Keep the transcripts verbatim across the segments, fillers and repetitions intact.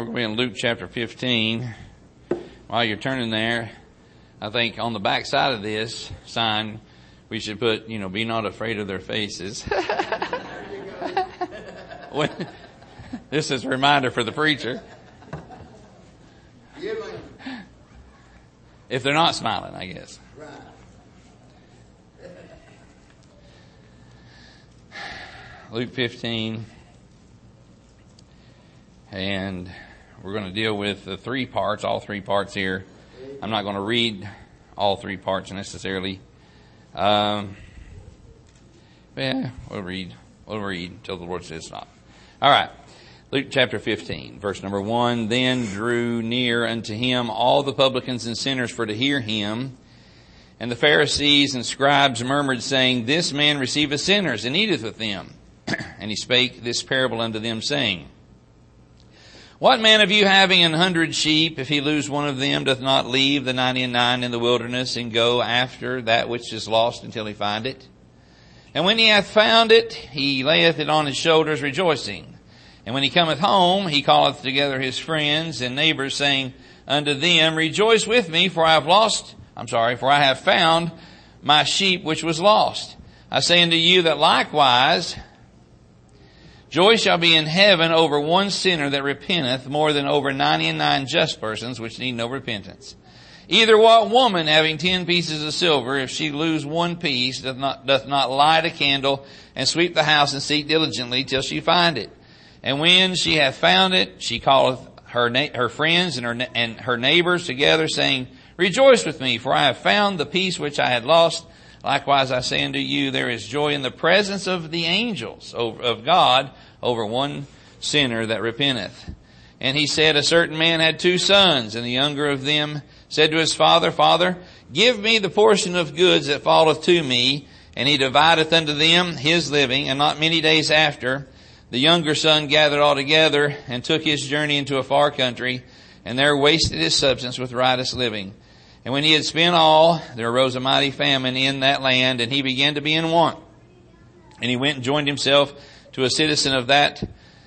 we're going to be in Luke chapter fifteen. While you're turning there, I think on the back side of this sign, we should put, you know, be not afraid of their faces. when, this is a reminder for the preacher. If they're not smiling, I guess. Luke fifteen. And we're going to deal with the three parts, all three parts here. I'm not going to read all three parts necessarily. Um, yeah, we'll read. We'll read until the Lord says stop. All right. Luke chapter fifteen, verse number one. Then drew near unto him all the publicans and sinners for to hear him. And the Pharisees and scribes murmured, saying, This man receiveth sinners and eateth with them. And he spake this parable unto them, saying, What man of you having an hundred sheep, if he lose one of them, doth not leave the ninety and nine in the wilderness, and go after that which is lost until he find it? And when he hath found it, he layeth it on his shoulders, rejoicing. And when he cometh home, he calleth together his friends and neighbors, saying unto them, Rejoice with me, for I have lost, I'm sorry, for I have found my sheep which was lost. I say unto you that likewise joy shall be in heaven over one sinner that repenteth more than over ninety and nine just persons which need no repentance. Either what woman having ten pieces of silver, if she lose one piece, doth not, doth not light a candle and sweep the house and seek diligently till she find it? And when she hath found it, she calleth her na- her friends and her and her neighbors together, saying, Rejoice with me, for I have found the piece which I had lost. Likewise I say unto you, there is joy in the presence of the angels of God over one sinner that repenteth. And he said, A certain man had two sons, and the younger of them said to his father, Father, give me the portion of goods that falleth to me. And he divideth unto them his living. And not many days after, the younger son gathered all together and took his journey into a far country, and there wasted his substance with riotous living. And when he had spent all, there arose a mighty famine in that land, and he began to be in want. And he went and joined himself to a citizen of that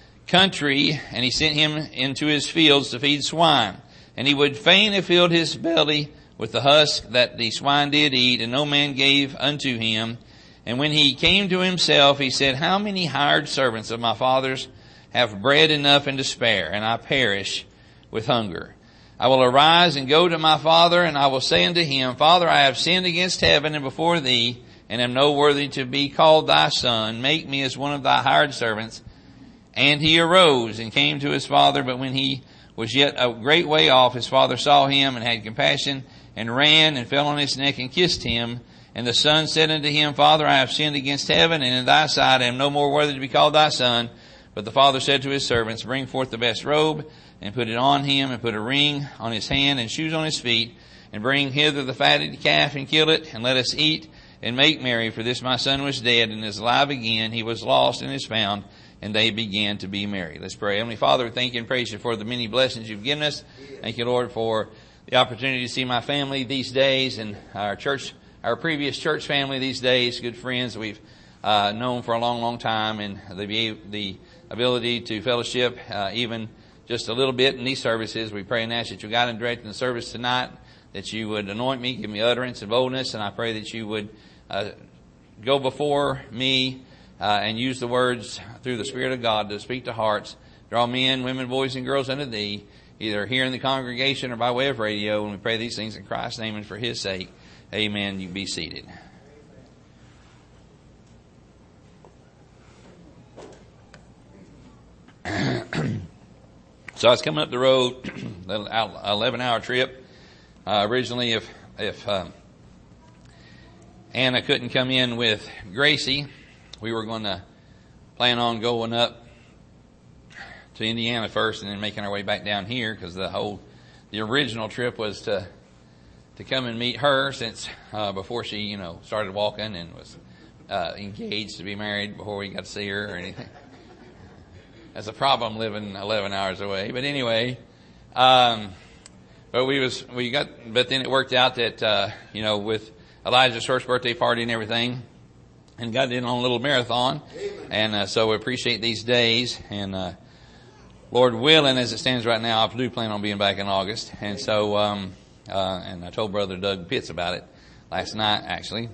country, and he sent him into his fields to feed swine. And he would fain have filled his belly with the husk that the swine did eat, and no man gave unto him. And when he came to himself, he said, How many hired servants of my father's have bread enough and to spare, and I perish with hunger? I will arise and go to my father, and I will say unto him, Father, I have sinned against heaven and before thee, and am no worthy to be called thy son. Make me as one of thy hired servants. And he arose and came to his father, but when he was yet a great way off, his father saw him and had compassion, and ran and fell on his neck and kissed him. And the son said unto him, Father, I have sinned against heaven, and in thy sight I am no more worthy to be called thy son. But the father said to his servants, Bring forth the best robe, and put it on him, and put a ring on his hand, and shoes on his feet, and bring hither the fatted calf, and kill it, and let us eat, and make merry. For this my son was dead, and is alive again. He was lost, and is found. And they began to be merry. Let's pray. Heavenly Father, we thank you and praise you for the many blessings you've given us. Thank you, Lord, for the opportunity to see my family these days, and our church, our previous church family these days, good friends that we've uh, known for a long, long time, and the, the ability to fellowship uh, even just a little bit in these services. We pray and ask that you guide and direct in the service tonight, that you would anoint me, give me utterance and boldness, and I pray that you would uh, go before me uh, and use the words through the Spirit of God to speak to hearts, draw men, women, boys, and girls unto thee, either here in the congregation or by way of radio, and we pray these things in Christ's name and for his sake. Amen. You be seated. So I was coming up the road, eleven hour trip. Uh, originally, if, if, um, Anna couldn't come in with Gracie, we were going to plan on going up to Indiana first and then making our way back down here, because the whole, the original trip was to, to come and meet her, since, uh, before she, you know, started walking and was, uh, engaged to be married before we got to see her or anything. That's a problem living eleven hours away. But anyway, um, but we was, we got, but then it worked out that, uh, you know, with Elijah's first birthday party and everything, and got in on a little marathon. And, uh, so we appreciate these days. And, uh, Lord willing, as it stands right now, I do plan on being back in August. And so, um, uh, and I told Brother Doug Pitts about it last night, actually.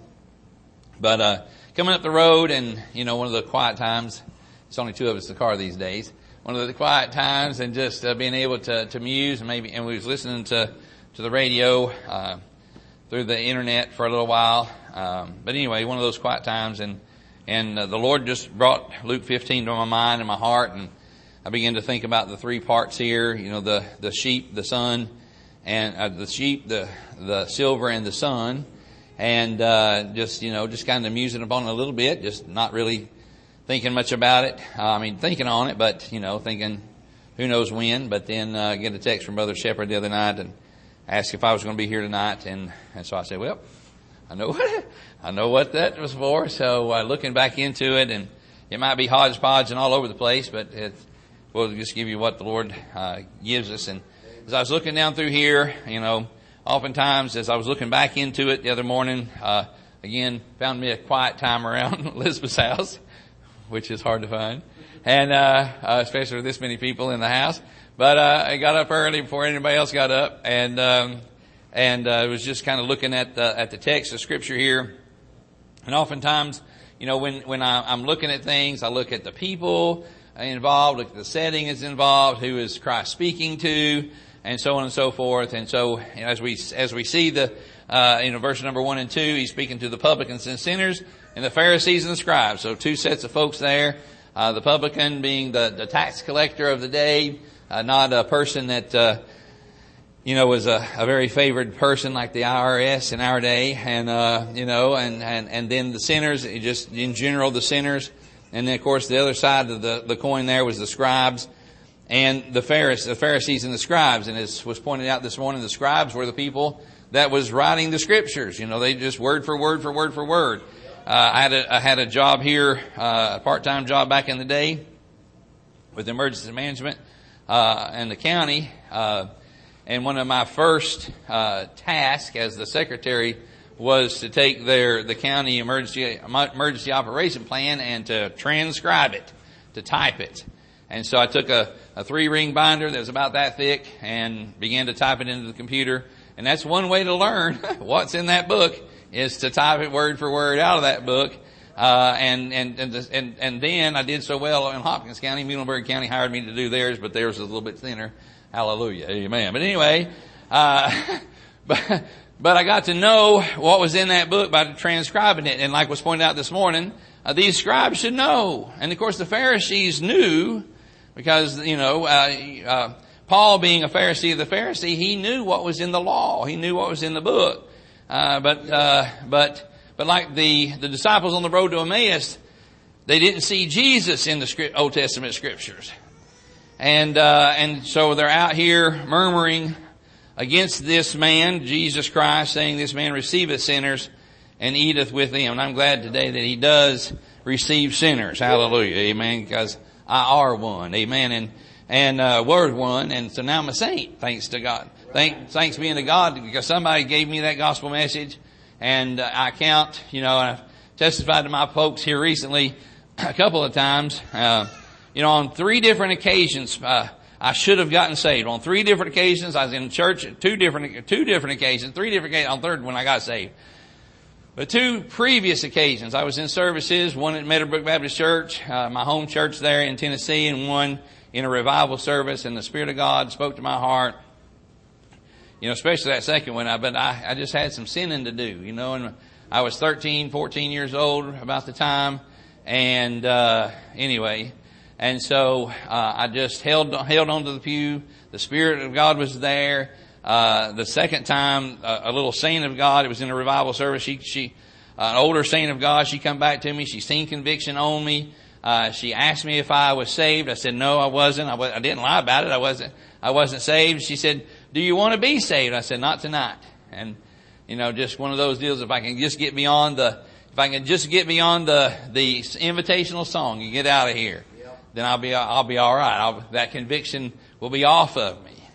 But, uh, coming up the road and, you know, one of the quiet times, it's only two of us in the car these days, one of the quiet times and just uh, being able to, to muse and maybe, and we was listening to, to the radio, uh, through the internet for a little while. Um, but anyway, one of those quiet times and, and uh, the Lord just brought Luke fifteen to my mind and my heart, and I began to think about the three parts here, you know, the, the sheep, the sun, and uh, the sheep, the, the silver and the sun. And, uh, just, you know, just kind of musing upon it a little bit, just not really thinking much about it. Uh, I mean, thinking on it, but, you know, thinking who knows when. But then, uh, get a text from Brother Shepherd the other night and asked if I was going to be here tonight. And, and so I said, well, I know what, I know what that was for. So, uh, looking back into it, and it might be hodgepodge and all over the place, but it's, we'll just give you what the Lord, uh, gives us. And as I was looking down through here, you know, oftentimes, as I was looking back into it the other morning, uh, again, found me a quiet time around Elizabeth's house, which is hard to find. And, uh, uh, especially with this many people in the house. But, uh, I got up early before anybody else got up, and, um, and, uh, was just kind of looking at the, at the text of Scripture here. And oftentimes, you know, when, when I, I'm looking at things, I look at the people involved, look at the setting is involved, who is Christ speaking to, and so on and so forth. And so, you know, as we, as we see the, uh, you know, verse number one and two, he's speaking to the publicans and sinners and the Pharisees and the scribes. So two sets of folks there. Uh, the publican being the, the tax collector of the day, uh, not a person that, uh, you know, was a, a very favored person like the I R S in our day. And, uh, you know, and, and, and then the sinners, just in general, the sinners. And then, of course, the other side of the, the coin there was the scribes. And the Pharisees, the Pharisees and the scribes. And as was pointed out this morning, the scribes were the people that was writing the Scriptures. You know, they just word for word for word for word. Uh, I had a, I had a job here, uh, a part-time job back in the day with emergency management, uh, in the county. Uh, and one of my first, uh, tasks as the secretary was to take their, the county emergency, emergency operation plan and to transcribe it, to type it. And so I took a, a three-ring binder that was about that thick and began to type it into the computer. And that's one way to learn what's in that book, is to type it word for word out of that book. Uh, and, and, and, and, and then I did so well in Hopkins County. Muhlenberg County hired me to do theirs, but theirs was a little bit thinner. Hallelujah. Amen. But anyway, uh, but, but I got to know what was in that book by transcribing it. And like was pointed out this morning, uh, these scribes should know. And of course the Pharisees knew, because, you know, uh, uh, Paul being a Pharisee of the Pharisee, he knew what was in the law. He knew what was in the book. Uh, but, uh, but, but like the, the disciples on the road to Emmaus, they didn't see Jesus in the script, Old Testament scriptures. And, uh, and so they're out here murmuring against this man, Jesus Christ, saying this man receiveth sinners and eateth with them. And I'm glad today that he does receive sinners. Hallelujah. Amen. Because I are one. Amen. And, and, uh, were one. And so now I'm a saint. Thanks to God. Thank, thanks be unto God, because somebody gave me that gospel message. And uh, I count, you know, I've testified to my folks here recently a couple of times. Uh, you know, on three different occasions, uh, I should have gotten saved. On three different occasions, I was in church at two different, two different occasions, three different occasions, on the third when I got saved. But two previous occasions, I was in services, one at Meadowbrook Baptist Church, uh, my home church there in Tennessee, and one in a revival service, and the Spirit of God spoke to my heart. You know, especially that second one, I, but I, I just had some sinning to do, you know, and I was thirteen, fourteen years old about the time. And, uh, anyway, and so, uh, I just held, held onto the pew. The Spirit of God was there. Uh, the second time, uh, a little saint of God, it was in a revival service. She, she, uh, an older saint of God, she come back to me. She seen conviction on me. Uh, she asked me if I was saved. I said, no, I wasn't. I, was, I didn't lie about it. I wasn't, I wasn't saved. She said, do you want to be saved? I said, not tonight. And, you know, just one of those deals. If I can just get beyond the, if I can just get beyond the, the invitational song and get out of here, yep, then I'll be, I'll be all right. I'll, that conviction will be off of me.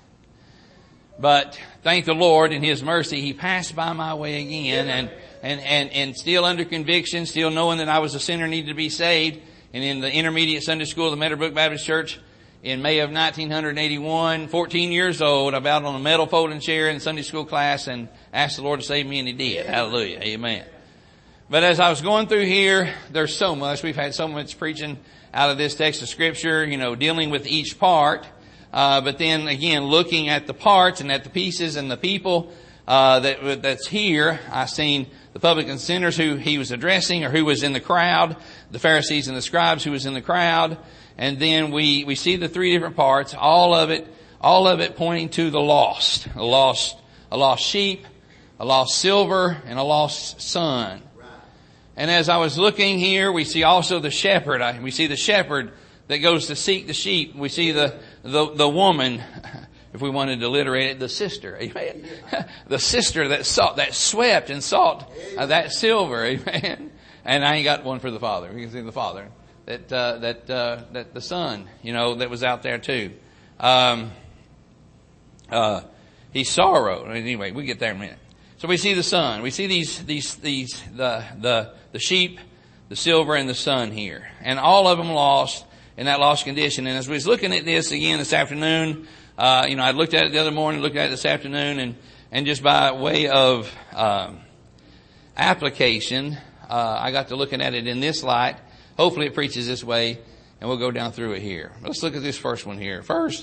But thank the Lord in His mercy, He passed by my way again, and, and, and, and still under conviction, still knowing that I was a sinner, needed to be saved. And in the intermediate Sunday school of the Meadowbrook Baptist Church, in May of nineteen eighty-one, fourteen years old. I bowed on a metal folding chair in Sunday school class and asked the Lord to save me, and He did. Hallelujah. Amen. But as I was going through here, there's so much. We've had so much preaching out of this text of Scripture, you know, dealing with each part. Uh, but then again, looking at the parts and at the pieces and the people uh, that that's here, I've seen the publican sinners who He was addressing, or who was in the crowd, the Pharisees and the scribes who was in the crowd. And then we, we see the three different parts, all of it, all of it pointing to the lost, a lost, a lost sheep, a lost silver, and a lost son. And as I was looking here, we see also the shepherd. We see the shepherd that goes to seek the sheep. We see the, the, the woman, if we wanted to alliterate it, the sister, amen. The sister that sought, that swept and sought uh, that silver, amen. And I ain't got one for the father. You can see the father. That, uh, that, uh, that the son, you know, that was out there too. Um, uh, he sorrowed. Anyway, we get there in a minute. So we see the son. We see these, these, these, the, the, the sheep, the silver, and the son here. And all of them lost in that lost condition. And as we was looking at this again this afternoon, uh, you know, I looked at it the other morning, looked at it this afternoon, and, and just by way of, um, application, uh, I got to looking at it in this light. Hopefully it preaches this way, and we'll go down through it here. Let's look at this first one here. First,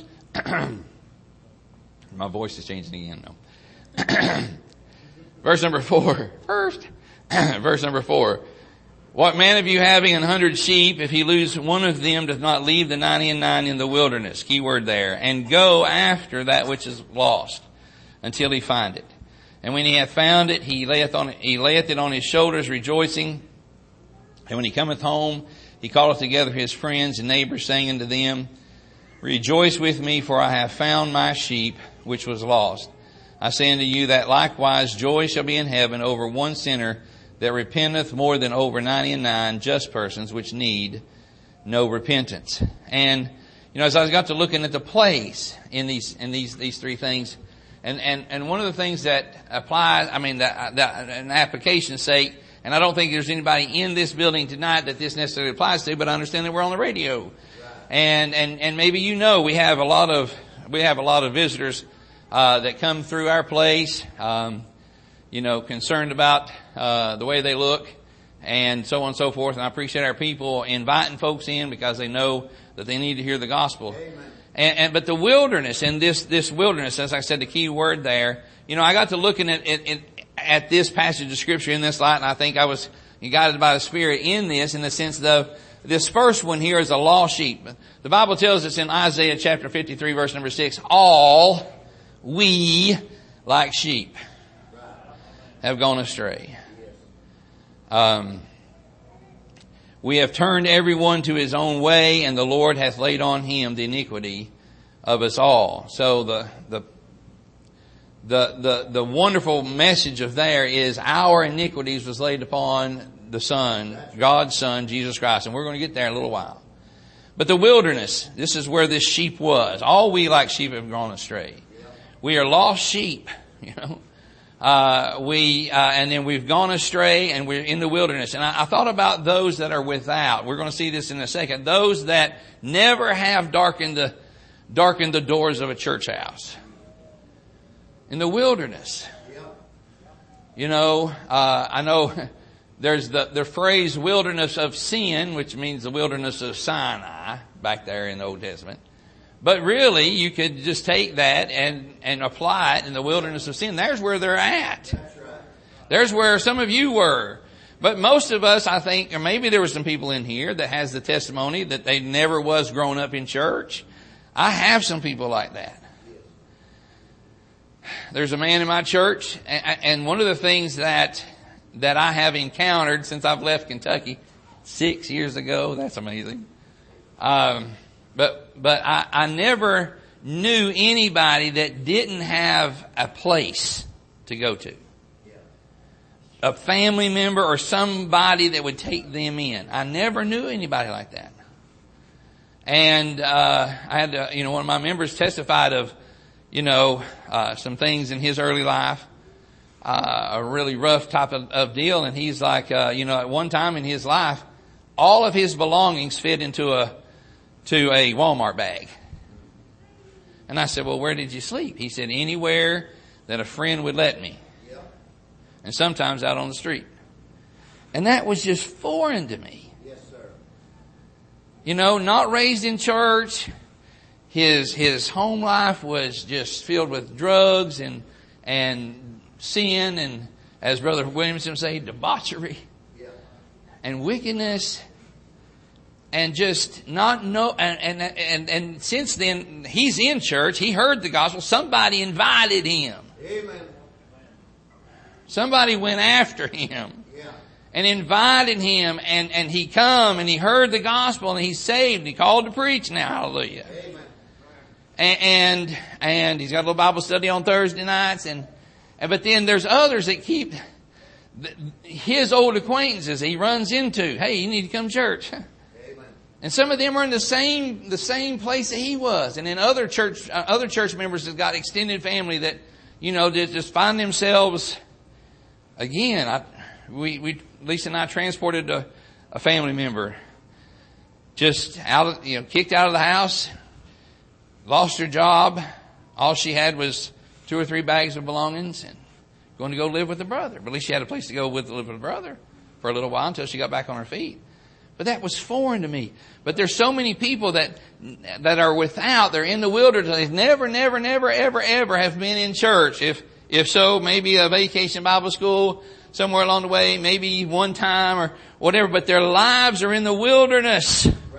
my voice is changing again, though. Verse number four. First, verse number four. What man of you having an hundred sheep, if he lose one of them, doth not leave the ninety and nine in the wilderness? Key word there. And go after that which is lost until he find it. And when he hath found it, he layeth on, he layeth it on his shoulders, rejoicing. And when he cometh home, he calleth together his friends and neighbors, saying unto them, Rejoice with me, for I have found my sheep, which was lost. I say unto you that likewise joy shall be in heaven over one sinner that repenteth more than over ninety and nine just persons which need no repentance. And, you know, as I got to looking at the place in these, in these, these three things, and, and, and one of the things that applies, I mean, that, that, an application's sake, and I don't think there's anybody in this building tonight that this necessarily applies to, but I understand that we're on the radio. Right. And, and, and maybe you know we have a lot of, we have a lot of visitors, uh, that come through our place, um, you know, concerned about, uh, the way they look and so on and so forth. And I appreciate our people inviting folks in because they know that they need to hear the gospel. Amen. And, and, but the wilderness and this, this wilderness, as I said, the key word there, you know, I got to looking at it, it at this passage of Scripture in this light, and I think I was guided by the Spirit in this, in the sense that this first one here is a lost sheep. The Bible tells us in Isaiah chapter fifty-three, verse number six, all we like sheep have gone astray. Um, we have turned everyone to his own way, and the Lord hath laid on him the iniquity of us all. So the, the The, the, the wonderful message of there is our iniquities was laid upon the Son, God's Son, Jesus Christ. And we're going to get there in a little while. But the wilderness, this is where this sheep was. All we like sheep have gone astray. We are lost sheep, you know. Uh, we, uh, and then we've gone astray and we're in the wilderness. And I, I thought about those that are without. We're going to see this in a second. Those that never have darkened the, darkened the doors of a church house. In the wilderness. You know, uh, I know there's the, the phrase wilderness of sin, which means the wilderness of Sinai, back there in the Old Testament. But really, you could just take that and, and apply it in the wilderness of sin. There's where they're at. There's where some of you were. But most of us, I think, or maybe there were some people in here that has the testimony that they never was grown up in church. I have some people like that. There's a man in my church, and one of the things that that I have encountered since I've left Kentucky six years ago, that's amazing. Um, but but I, I never knew anybody that didn't have a place to go to. A family member or somebody that would take them in. I never knew anybody like that. And uh I had to, you know, one of my members testified of, you know, uh, some things in his early life, uh, a really rough type of, of deal. And he's like, uh, you know, at one time in his life, all of his belongings fit into a, to a Walmart bag. And I said, well, where did you sleep? He said, anywhere that a friend would let me. Yep. And sometimes out on the street. And that was just foreign to me. Yes, sir. You know, not raised in church. His, his home life was just filled with drugs and, and sin and, as Brother Williamson would say, debauchery. Yeah. And wickedness. And just not know, and, and, and, and since then, he's in church, he heard the gospel, somebody invited him. Amen. Somebody went after him. Yeah. And invited him, and, and he come, and he heard the gospel, and he's saved, and he called to preach now, hallelujah. Amen. And, and, and he's got a little Bible study on Thursday nights, and, and but then there's others that keep his old acquaintances he runs into. Hey, you need to come to church. And some of them are in the same, the same place that he was. And then other church, uh, other church members have got extended family that, you know, that just find themselves, again, I, we, we, Lisa and I transported a, a family member just out of, you know, kicked out of the house, lost her job. All she had was two or three bags of belongings and going to go live with a brother. But at least she had a place to go with, live with a brother for a little while until she got back on her feet. But that was foreign to me. But there's so many people that, that are without, they're in the wilderness. They've never, never, never, ever, ever have been in church. If, if so, maybe a vacation Bible school somewhere along the way, maybe one time or whatever, but their lives are in the wilderness. Right.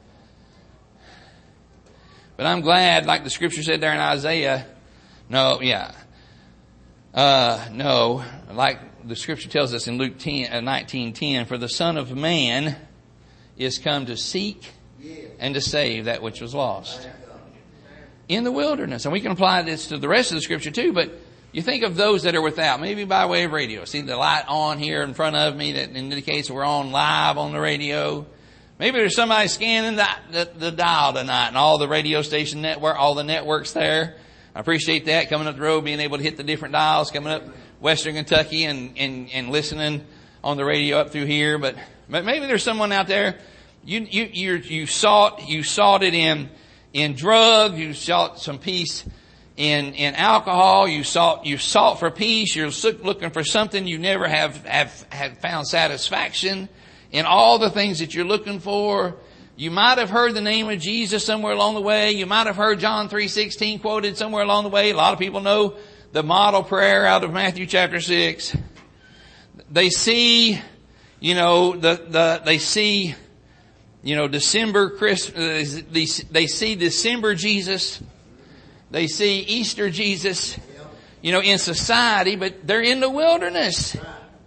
But I'm glad, like the scripture said there in Isaiah, no, yeah, uh, no, like the scripture tells us in Luke ten, uh, nineteen ten, for the Son of Man is come to seek and to save that which was lost. In the wilderness. And we can apply this to the rest of the scripture too, but you think of those that are without, maybe by way of radio. See the light on here in front of me that indicates we're on live on the radio. Maybe there's somebody scanning the, the, the dial tonight and all the radio station network, all the networks there. I appreciate that, coming up the road, being able to hit the different dials, coming up Western Kentucky and, and, and listening on the radio up through here. But, but maybe there's someone out there, you, you, you, you sought, you sought it in, in drug, you sought some peace in, in alcohol, you sought, you sought for peace, you're looking for something you never have, have, have found satisfaction in all the things that you're looking for. You might have heard the name of Jesus somewhere along the way. You might have heard John three sixteen quoted somewhere along the way. A lot of people know the model prayer out of Matthew chapter six. They see, you know, the, the, they see, you know, December Christmas, they, they see December Jesus. They see Easter Jesus, you know, in society, but they're in the wilderness.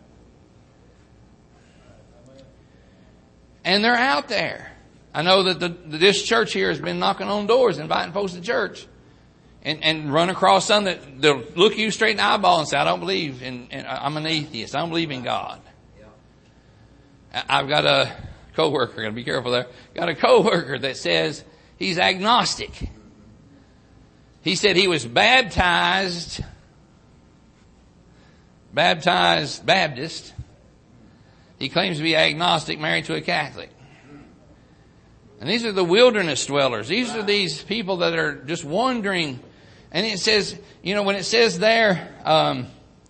And they're out there. I know that the, this church here has been knocking on doors, inviting folks to church. And, and run across some that they'll look you straight in the eyeball and say, I don't believe in, in I'm an atheist. I don't believe in God. Yeah. I've got a coworker, gotta be careful there, got a coworker that says he's agnostic. He said he was baptized, baptized Baptist. He claims to be agnostic, married to a Catholic. And these are the wilderness dwellers. These are these people that are just wandering. And it says, you know, when it says there, um,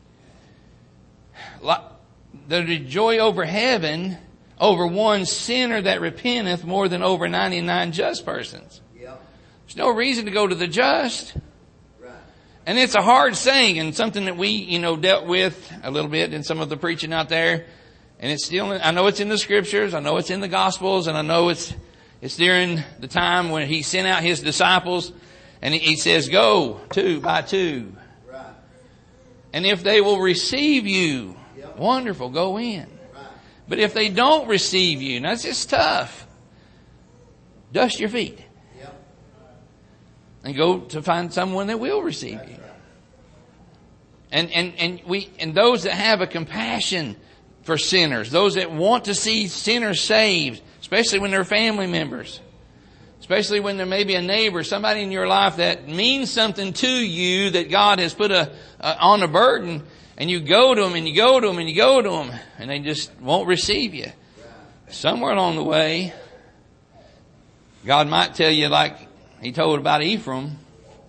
the joy over heaven, over one sinner that repenteth more than over ninety-nine just persons. Yep. There's no reason to go to the just. Right. And it's a hard saying and something that we, you know, dealt with a little bit in some of the preaching out there. And it's still, I know it's in the scriptures. I know it's in the gospels, and I know it's, It's during the time when he sent out his disciples, and he says, go two by two. Right. And if they will receive you, yep. Wonderful, go in. Right. But if they don't receive you, now it's just tough. Dust your feet. Yep. And go to find someone that will receive That's you. Right. And, and, and we, and those that have a compassion for sinners, those that want to see sinners saved, especially when they're family members, especially when there may be a neighbor, somebody in your life that means something to you that God has put a, a on a burden, and you go to them and you go to them and you go to them, and they just won't receive you. Somewhere along the way, God might tell you, like He told about Ephraim,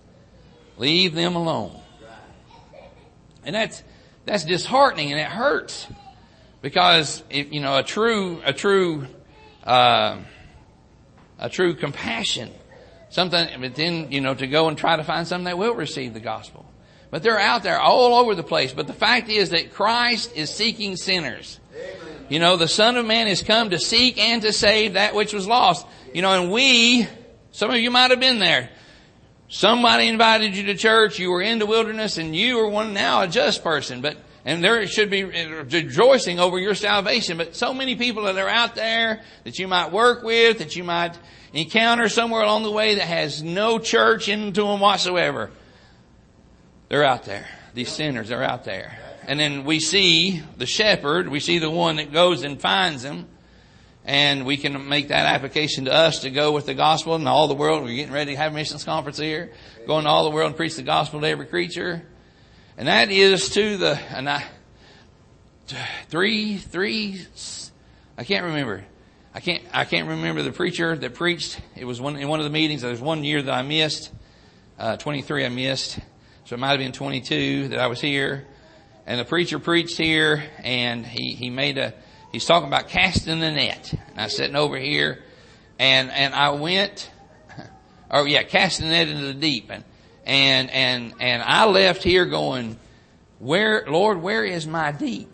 Leave them alone. And that's, that's disheartening and it hurts. Because, if, you know, a true, a true, uh, a true compassion, something, but then, you know, to go and try to find something that will receive the gospel. But they're out there all over the place. But the fact is that Christ is seeking sinners. Amen. You know, the Son of Man has come to seek and to save that which was lost. You know, and we, some of you might have been there. Somebody invited you to church, you were in the wilderness, and you are one now a just person. But And there should be rejoicing over your salvation. But so many people that are out there that you might work with, that you might encounter somewhere along the way that has no church into them whatsoever. They're out there. These sinners are out there. And then we see the shepherd. We see the one that goes and finds them. And we can make that application to us to go with the gospel in all the world. We're getting ready to have a missions conference here. Go into all the world and preach the gospel to every creature. And that is to the, and I, three, three, I can't remember. I can't, I can't remember the preacher that preached. It was one, in one of the meetings. There was one year that I missed, uh, twenty-three I missed. So it might have been twenty-two that I was here. And the preacher preached here and he, he made a, he's talking about casting the net. And I was sitting over here and, and I went, oh yeah, casting the net into the deep. And, And, and, and I left here going, where, Lord, where is my deep?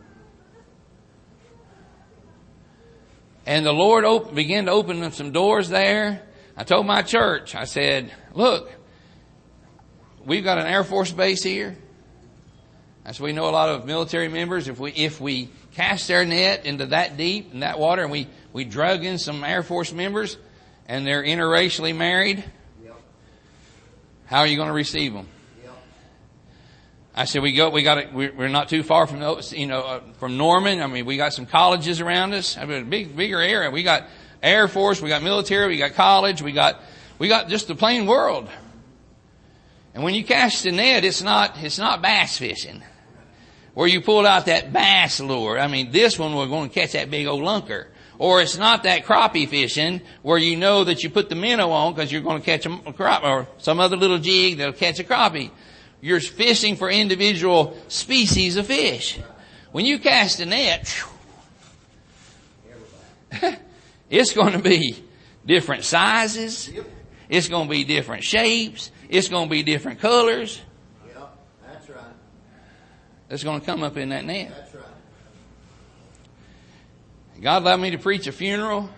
And the Lord opened, began to open some doors there. I told my church, I said, look, we've got an Air Force base here. I said, we know a lot of military members. If we, if we cast their net into that deep, in that water, and we, we drug in some Air Force members, and they're interracially married, how are you going to receive them? Yep. I said, we go, we got it, we're not too far from, you know, uh, from Norman. I mean, we got some colleges around us. I mean, a big, bigger area. We got Air Force, we got military, we got college, we got, we got just the plain world. And when you cast the net, it's not, it's not bass fishing. Where you pull out that bass lure. I mean, this one we're going to catch that big old lunker. Or it's not that crappie fishing where you know that you put the minnow on because you're going to catch a crappie or some other little jig that'll catch a crappie. You're fishing for individual species of fish. When you cast a net, it's going to be different sizes. It's going to be different shapes. It's going to be different colors. Yep, that's right. That's going to come up in that net. That's right. God allowed me to preach a funeral.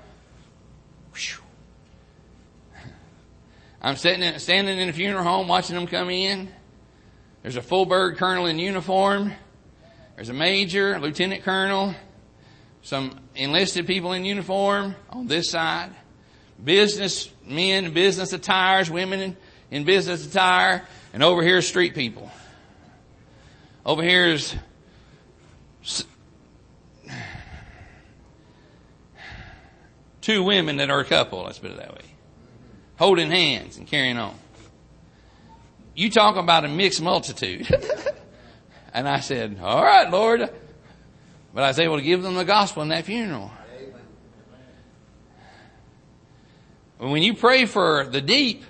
I'm sitting in, standing in a funeral home watching them come in. There's a full bird colonel in uniform. There's a major, a lieutenant colonel, some enlisted people in uniform on this side. Business men in business attires, women in, in business attire, and over here is street people. Over here is two women that are a couple, let's put it that way, holding hands and carrying on. You talk about a mixed multitude. And I said, all right, Lord. But I was able to give them the gospel in that funeral. When you pray for the deep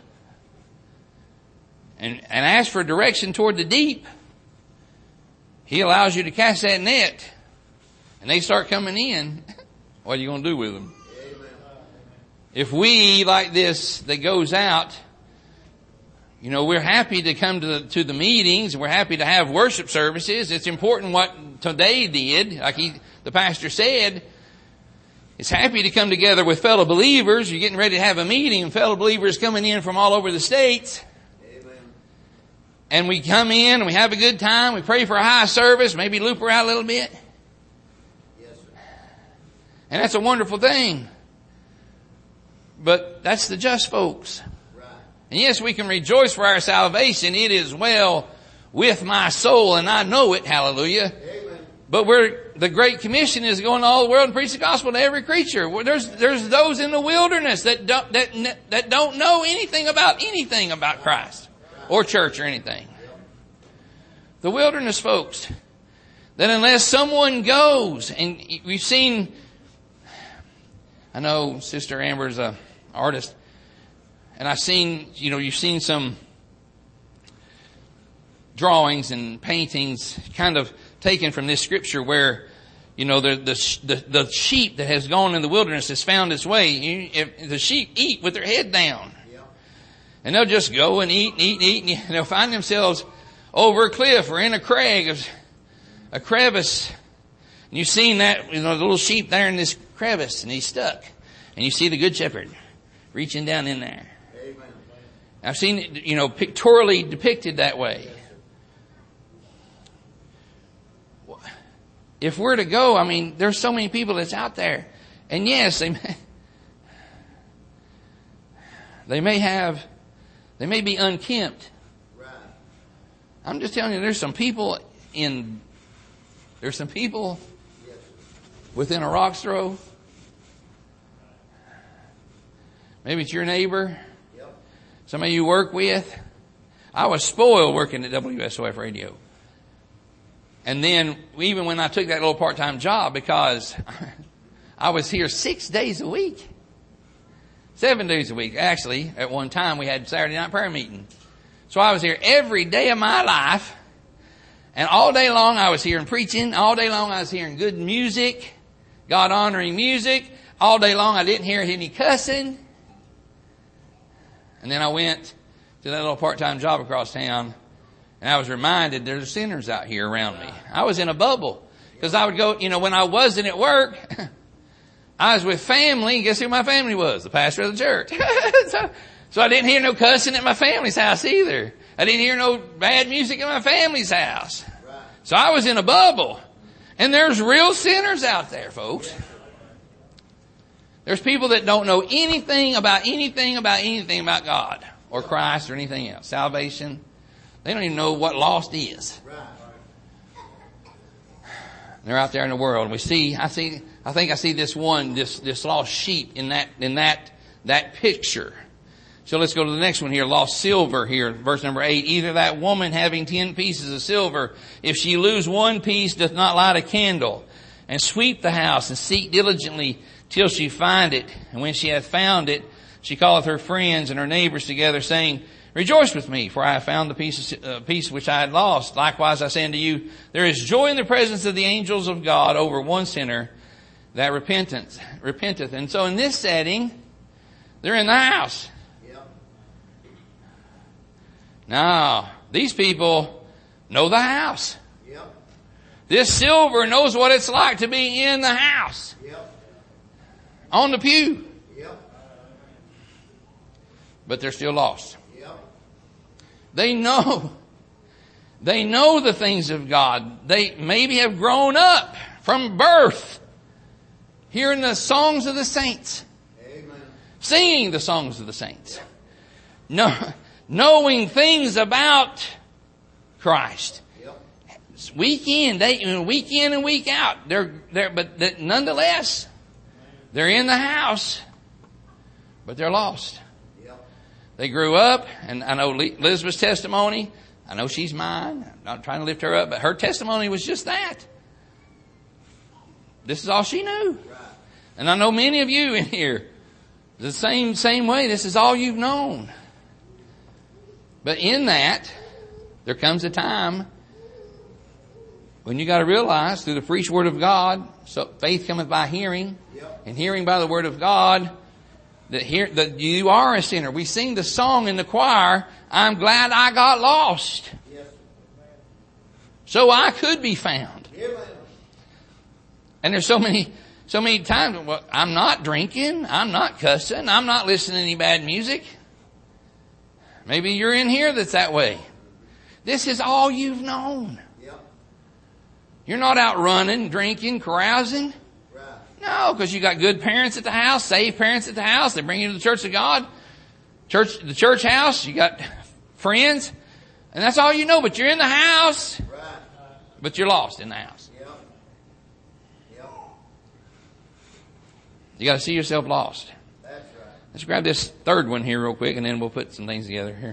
and, and ask for direction toward the deep, He allows you to cast that net and they start coming in. What are you going to do with them? If we, like this, that goes out, you know, we're happy to come to the, to the meetings. We're happy to have worship services. It's important what today did. Like he, the pastor said, it's happy to come together with fellow believers. You're getting ready to have a meeting and fellow believers coming in from all over the states. Amen. And we come in and we have a good time. We pray for a high service, maybe loop her out a little bit. Yes, sir. And that's a wonderful thing. But that's the just folks. Right. And yes, we can rejoice for our salvation. It is well with my soul, and I know it. Hallelujah. Amen. But we're, the Great Commission is going to all the world and preach the gospel to every creature. There's, there's those in the wilderness that don't, that, that don't know anything about anything about Christ or church or anything. The wilderness folks. That unless someone goes, and we've seen, I know Sister Amber's a artist, and I've seen, you know, you've seen some drawings and paintings kind of taken from this scripture where, you know, the, the, the, the sheep that has gone in the wilderness has found its way. You, if the sheep eat with their head down. And they'll just go and eat and eat and eat, and they'll find themselves over a cliff or in a crag, a crevice. And you've seen that, you know, the little sheep there in this crevice, and he's stuck. And you see the good shepherd reaching down in there. Amen. I've seen it, you know, pictorially depicted that way. If we're to go, I mean, there's so many people that's out there. And yes, they may, they may have, they may be unkempt. Right. I'm just telling you, there's some people in, there's some people within a rock's throw. Maybe it's your neighbor. Yep. Somebody you work with. I was spoiled working at W S O F Radio. And then even when I took that little part-time job, because I was here six days a week. Seven days a week. Actually, at one time we had Saturday night prayer meeting. So I was here every day of my life. And all day long I was hearing preaching. All day long I was hearing good music. God-honoring music. All day long I didn't hear any cussing. And then I went to that little part-time job across town. And I was reminded there's sinners out here around me. I was in a bubble. Because I would go, you know, when I wasn't at work, I was with family. Guess who my family was? The pastor of the church. so, so I didn't hear no cussing at my family's house either. I didn't hear no bad music at my family's house. So I was in a bubble. And there's real sinners out there, folks. There's people that don't know anything about anything about anything about God or Christ or anything else. Salvation. They don't even know what lost is. They're out there in the world, and we see. I see. I think I see this one, this this lost sheep in that in that that picture. So let's go to the next one here. Lost silver here, verse number eight. Either that woman having ten pieces of silver, if she lose one piece, doth not light a candle, and sweep the house and seek diligently till she find it. And when she hath found it, she calleth her friends and her neighbors together, saying, Rejoice with me, for I have found the piece, uh, piece which I had lost. Likewise I say unto you, there is joy in the presence of the angels of God over one sinner that repentance, repenteth. And so in this setting, they're in the house. Yep. Now, these people know the house. Yep. This silver knows what it's like to be in the house. Yep. On the pew. Yep. But they're still lost. They know, they know the things of God. They maybe have grown up from birth hearing the songs of the saints. Amen. Singing the songs of the saints. No, knowing things about Christ. Yep. Week in, they, week in and week out. They're, they're, but nonetheless, they're in the house, but they're lost. They grew up, and I know Elizabeth's testimony. I know she's mine. I'm not trying to lift her up, but her testimony was just that. This is all she knew. And I know many of you in here, the same, same way. This is all you've known. But in that, there comes a time when you got to realize through the preached word of God, so faith cometh by hearing, and hearing by the word of God, That here, that you are a sinner. We sing the song in the choir, I'm glad I got lost. Yes. So I could be found. Yes. And there's so many, so many times, well, I'm not drinking, I'm not cussing, I'm not listening to any bad music. Maybe you're in here that's that way. This is all you've known. Yep. You're not out running, drinking, carousing. No, because you got good parents at the house, saved parents at the house. They bring you to the church of God, church, the church house. You got friends, and that's all you know. But you're in the house, right. But you're lost in the house. Yep. Yep. You got to see yourself lost. That's right. Let's grab this third one here real quick, and then we'll put some things together here.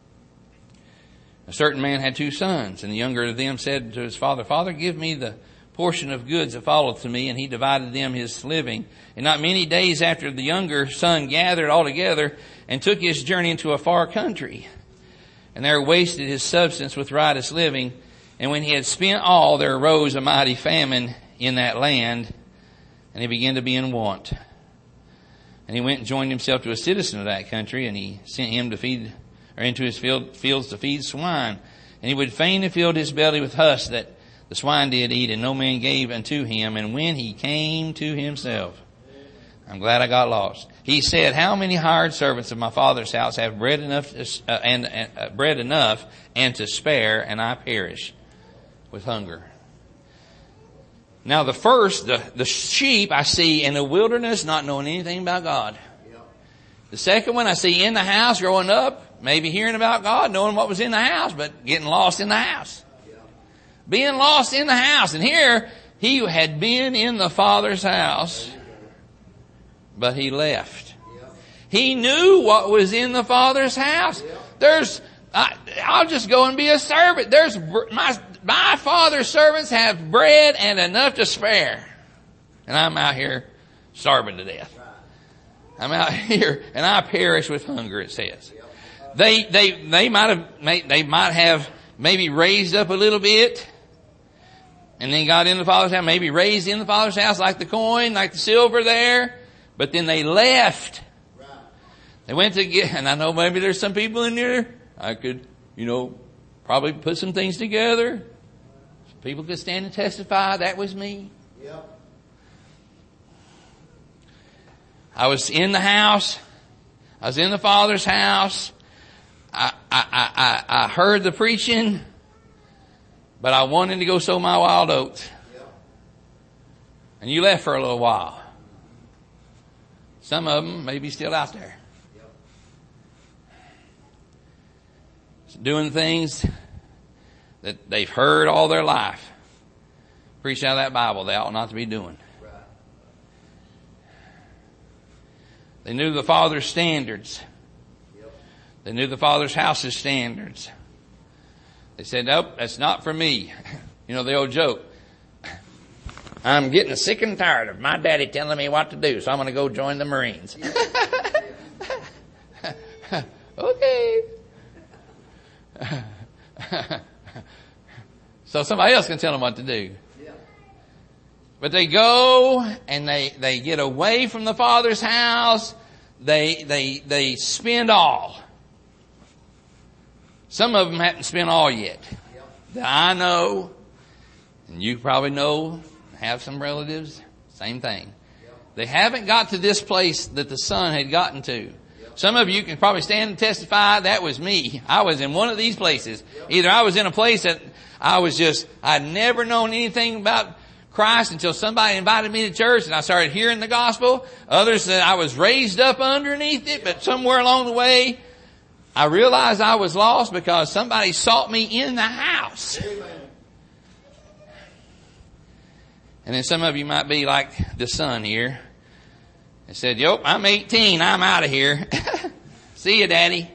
A certain man had two sons, and the younger of them said to his father, Father, give me the portion of goods that followed to me, and he divided them his living. And not many days after, the younger son gathered all together and took his journey into a far country, and there wasted his substance with riotous living. And when he had spent all, there arose a mighty famine in that land, and he began to be in want. And he went and joined himself to a citizen of that country, and he sent him to feed, or into his field, fields to feed swine. And he would fain have filled his belly with husk that the swine did eat, and no man gave unto him. And when he came to himself, I'm glad I got lost. He said, how many hired servants of my father's house have bread enough to, uh, and uh, bread enough and to spare, and I perish with hunger. Now the first, the, the sheep I see in the wilderness, not knowing anything about God. The second one I see in the house growing up, maybe hearing about God, knowing what was in the house, but getting lost in the house. Being lost in the house. And here, he had been in the Father's house, but he left. He knew what was in the Father's house. There's, I, I'll just go and be a servant. There's, my, my Father's servants have bread and enough to spare. And I'm out here starving to death. I'm out here and I perish with hunger, it says. They, they, they might have, they might have maybe raised up a little bit and then got in the Father's house, maybe raised in the Father's house like the coin, like the silver there, but then they left. They went to get, and I know maybe there's some people in there, I could, you know, probably put some things together. People could stand and testify, that was me. Yep. I was in the house. I was in the Father's house. I, I, I, I heard the preaching, but I wanted to go sow my wild oats. Yep. And you left for a little while. Some of them may be still out there. Yep. Doing things that they've heard all their life. Preached out of that Bible they ought not to be doing. Right. They knew the Father's standards. Yep. They knew the Father's house's standards. They said, nope, that's not for me. You know the old joke. I'm getting sick and tired of my daddy telling me what to do, so I'm going to go join the Marines. Okay. So somebody else can tell them what to do. But they go and they, they get away from the Father's house. They, they, they spend all. Some of them haven't spent all yet. That I know, and you probably know, have some relatives, same thing. They haven't got to this place that the son had gotten to. Some of you can probably stand and testify, that was me. I was in one of these places. Either I was in a place that I was just, I'd never known anything about Christ until somebody invited me to church and I started hearing the gospel. Others that I was raised up underneath it, but somewhere along the way, I realized I was lost because somebody sought me in the house. Amen. And then some of you might be like the son here. And said, yep, I'm eighteen, I'm out of here. See you, Daddy.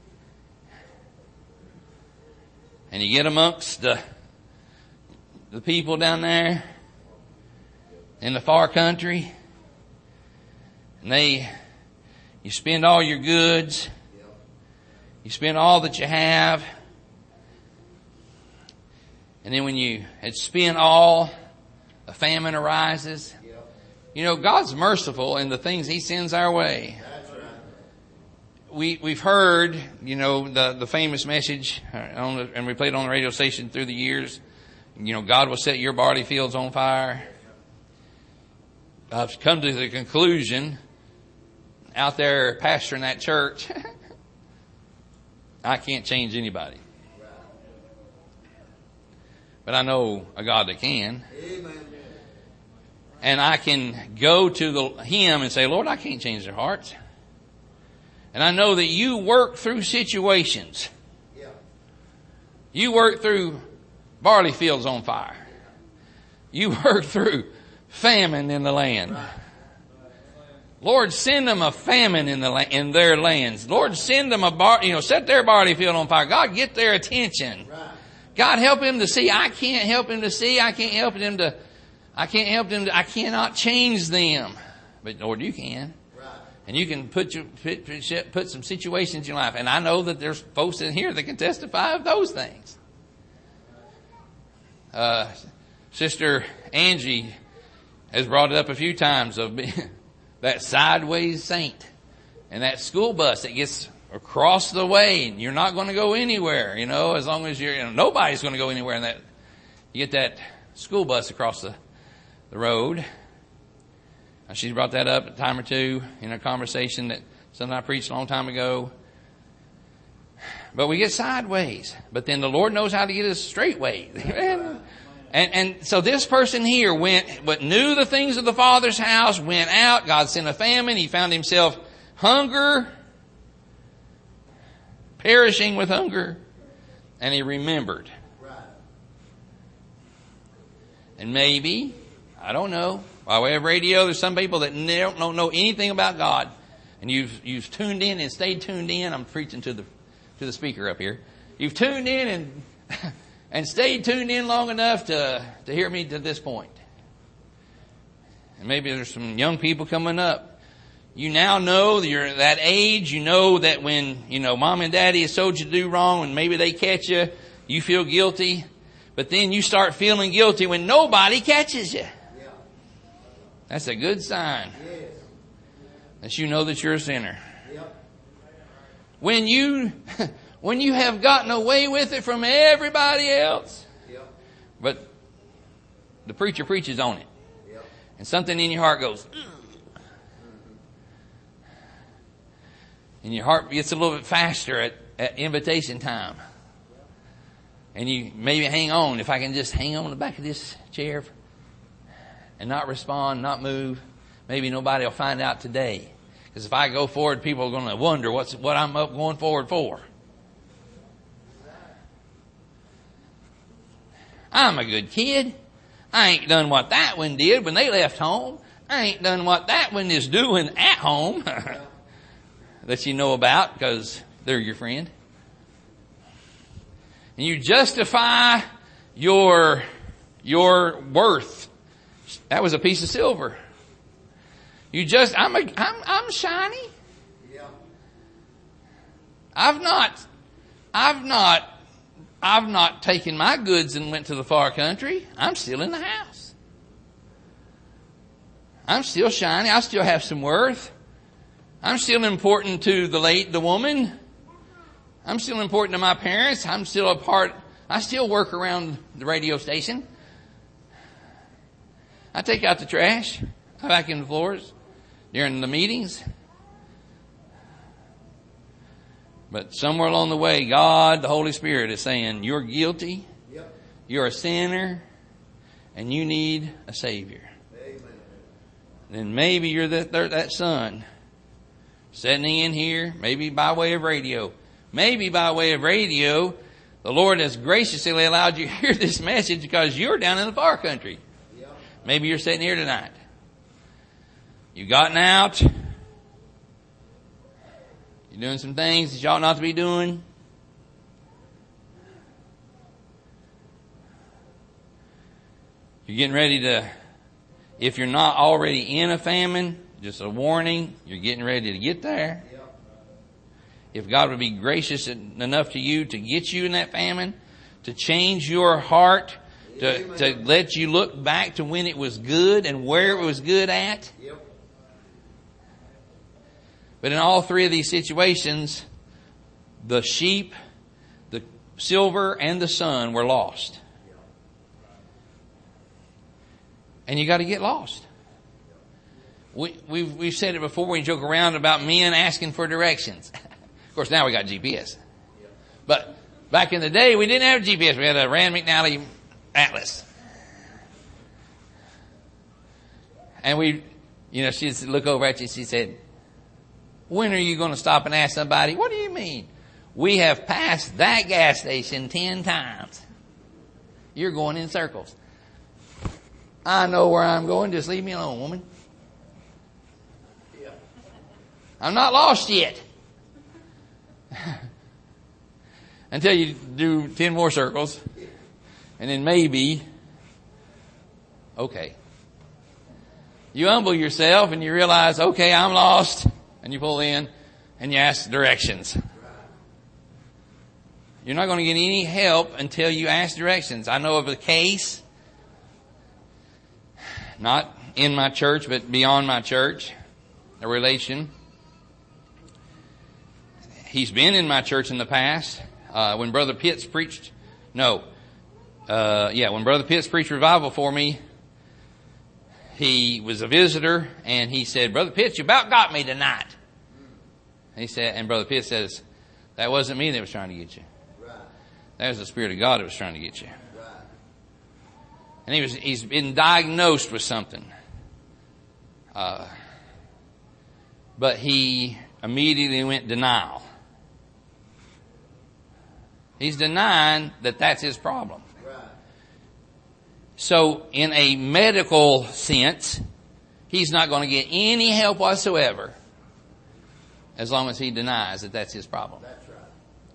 And you get amongst the, the people down there in the far country. And they, you spend all your goods. You spend all that you have. And then when you had spent all, a famine arises. You know, God's merciful in the things He sends our way. That's right. We, we've heard, you know, the, the famous message, on the, and we played on the radio station through the years. You know, God will set your barley fields on fire. I've come to the conclusion, out there pastoring that church, I can't change anybody. But I know a God that can. Amen. And I can go to the, Him and say, Lord, I can't change their hearts. And I know that you work through situations. Yeah. You work through barley fields on fire. You work through famine in the land. Right. Lord, send them a famine in the la- in their lands. Lord, send them a bar, you know, set their barley field on fire. God, get their attention. Right. God, help him to see. I can't help him to see. I can't help him to I can't help them. I cannot change them. But Lord, you can. Right. And you can put, your, put, put some situations in your life. And I know that there's folks in here that can testify of those things. Uh, Sister Angie has brought it up a few times of that sideways saint and that school bus that gets across the way and you're not going to go anywhere, you know, as long as you're, you know, nobody's going to go anywhere in that, you get that school bus across the, the road. Now, she's brought that up a time or two in a conversation that something I preached a long time ago. But we get sideways. But then the Lord knows how to get us straight ways. and, and so this person here went, but knew the things of the Father's house, went out. God sent a famine. He found himself hunger, perishing with hunger. And he remembered. And maybe, I don't know, by way of radio, there's some people that don't, don't know anything about God. And you've, you've tuned in and stayed tuned in. I'm preaching to the, to the speaker up here. You've tuned in and, and stayed tuned in long enough to, to hear me to this point. And maybe there's some young people coming up. You now know that you're that age. You know that when, you know, mom and daddy has told you to do wrong and maybe they catch you, you feel guilty. But then you start feeling guilty when nobody catches you. That's a good sign. Yes. That you know that you're a sinner. Yep. When you, when you have gotten away with it from everybody else. Yep. But the preacher preaches on it. Yep. And something in your heart goes, ugh. And your heart gets a little bit faster at, at invitation time. And you maybe hang on. If I can just hang on the back of this chair and not respond, not move, maybe nobody will find out today. Because if I go forward, people are going to wonder what's what I'm up going forward for. I'm a good kid. I ain't done what that one did when they left home. I ain't done what that one is doing at home that you know about because they're your friend. And you justify your, your worth. That was a piece of silver. You just, I'm a, I'm, I'm shiny. Yeah. I've not, I've not, I've not taken my goods and went to the far country. I'm still in the house. I'm still shiny. I still have some worth. I'm still important to the late, the woman. I'm still important to my parents. I'm still a part, I still work around the radio station. I take out the trash. I vacuum the floors during the meetings. But somewhere along the way, God, the Holy Spirit is saying, you're guilty. Yep. You're a sinner. And you need a Savior. Amen. Then maybe you're that, that son sitting in here, maybe by way of radio. Maybe by way of radio, the Lord has graciously allowed you to hear this message because you're down in the far country. Maybe you're sitting here tonight. You've gotten out. You're doing some things that you ought not to be doing. You're getting ready to, if you're not already in a famine, just a warning, you're getting ready to get there. If God would be gracious enough to you to get you in that famine, to change your heart, To, to let you look back to when it was good and where it was good at. Yep. But in all three of these situations, the sheep, the silver, and the son were lost. And you got to get lost. We, we've, we've said it before. We joke around about men asking for directions. Of course, now we got G P S. But back in the day, we didn't have G P S. We had a Rand McNally Atlas. And we, you know, she'd look over at you. She said, when are you going to stop and ask somebody, what do you mean? We have passed that gas station ten times. You're going in circles. I know where I'm going. Just leave me alone, woman. Yeah. I'm not lost yet. Until you do ten more circles. And then maybe, okay, You humble yourself and you realize, okay, I'm lost. And you pull in and you ask directions. You're not going to get any help until you ask directions. I know of a case, not in my church, but beyond my church, a relation. He's been in my church in the past. Uh, when Brother Pitts preached, no, uh, yeah, when Brother Pitts preached revival for me, he was a visitor and he said, Brother Pitts, you about got me tonight. And he said, and Brother Pitts says, that wasn't me that was trying to get you. That was the Spirit of God that was trying to get you. And he was, he's been diagnosed with something. Uh, but he immediately went denial. He's denying that that's his problem. So in a medical sense, he's not going to get any help whatsoever as long as he denies that that's his problem. That's right.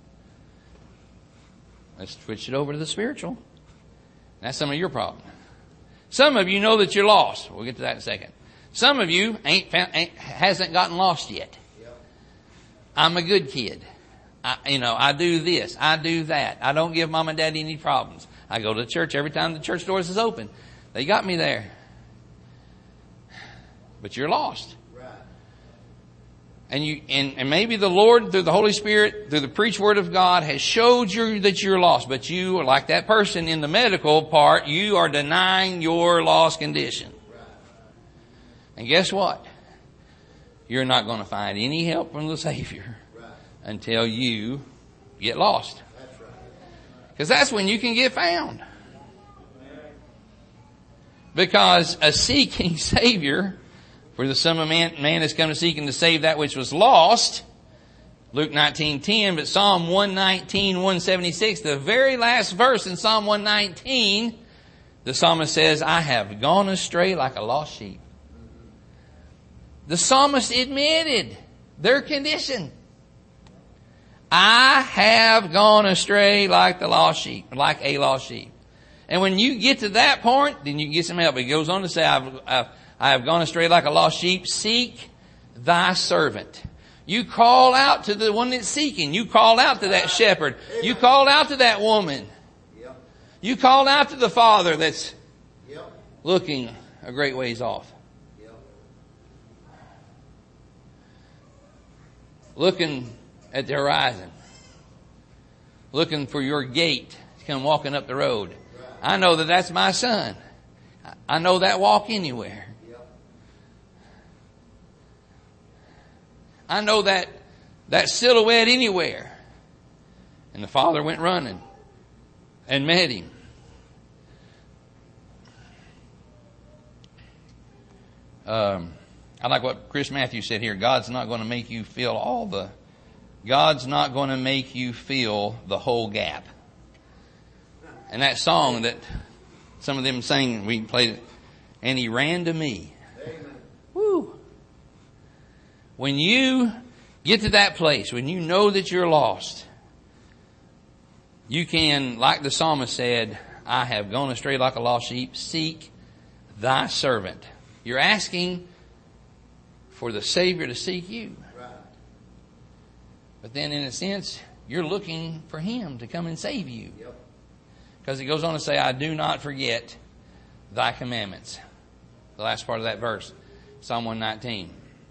Let's switch it over to the spiritual. That's some of your problem. Some of you know that you're lost. We'll get to that in a second. Some of you ain't, found, ain't hasn't gotten lost yet. Yep. I'm a good kid. I, you know, I do this. I do that. I don't give mom and daddy any problems. I go to church every time the church doors is open. They got me there. But you're lost. Right. And you, and, and maybe the Lord, through the Holy Spirit, through the preached word of God, has showed you that you're lost. But you are like that person in the medical part. You are denying your lost condition. Right. And guess what? You're not going to find any help from the Savior Right. until you get lost. That's right. Because that's when you can get found. Because a seeking Savior, for the Son of Man, man has come to seek and to save that which was lost. Luke nineteen ten, but Psalm one nineteen, one seventy-six, the very last verse in Psalm one nineteen, the psalmist says, I have gone astray like a lost sheep. The psalmist admitted their condition. I have gone astray like the lost sheep, like a lost sheep. And when you get to that point, then you get some help. He goes on to say, I've, I've, I have gone astray like a lost sheep. Seek thy servant. You call out to the one that's seeking. You call out to that shepherd. You call out to that woman. Yep. You call out to the father that's Yep. looking a great ways off. Yep. Looking at the horizon. Looking for your gate to come walking up the road. I know that that's my son. I know that walk anywhere. Yep. I know that, that silhouette anywhere. And the father went running and met him. Um, I like what Chris Matthews said here. God's not going to make you feel all the, God's not going to make you feel the whole gap. And that song that some of them sang, we played it, and he ran to me. Amen. Woo. When you get to that place, when you know that you're lost, you can, like the psalmist said, I have gone astray like a lost sheep. Seek thy servant. You're asking for the Savior to seek you. Right. But then in a sense, you're looking for Him to come and save you. Yep. Because he goes on to say, I do not forget thy commandments. The last part of that verse, Psalm one nineteen.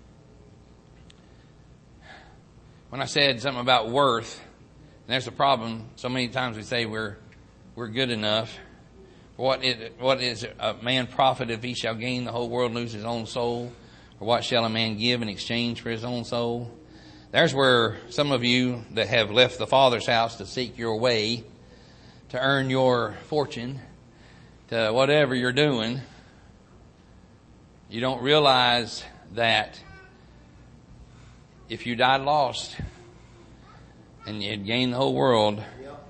When I said something about worth, and there's a problem. So many times we say we're we're good enough. What is, what is a man profit if he shall gain the whole world and lose his own soul? Or what shall a man give in exchange for his own soul? There's where some of you that have left the Father's house to seek your way, to earn your fortune, to whatever you're doing, you don't realize that if you died lost and you'd gained the whole world,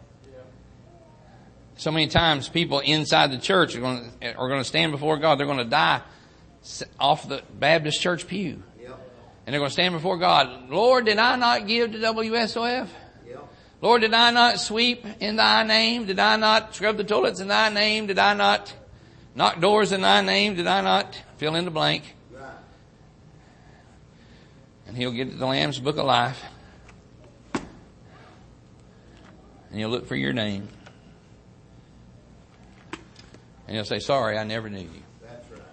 so many times people inside the church are going to, are going to stand before God. They're going to die off the Baptist church pew. And they're going to stand before God. Lord, did I not give to W S O F? Lord, did I not sweep in thy name? Did I not scrub the toilets in thy name? Did I not Knock doors in thy name, did I not? Fill in the blank. Right. And he'll get the Lamb's Book of Life. And he'll look for your name. And he'll say, sorry, I never knew you. That's right.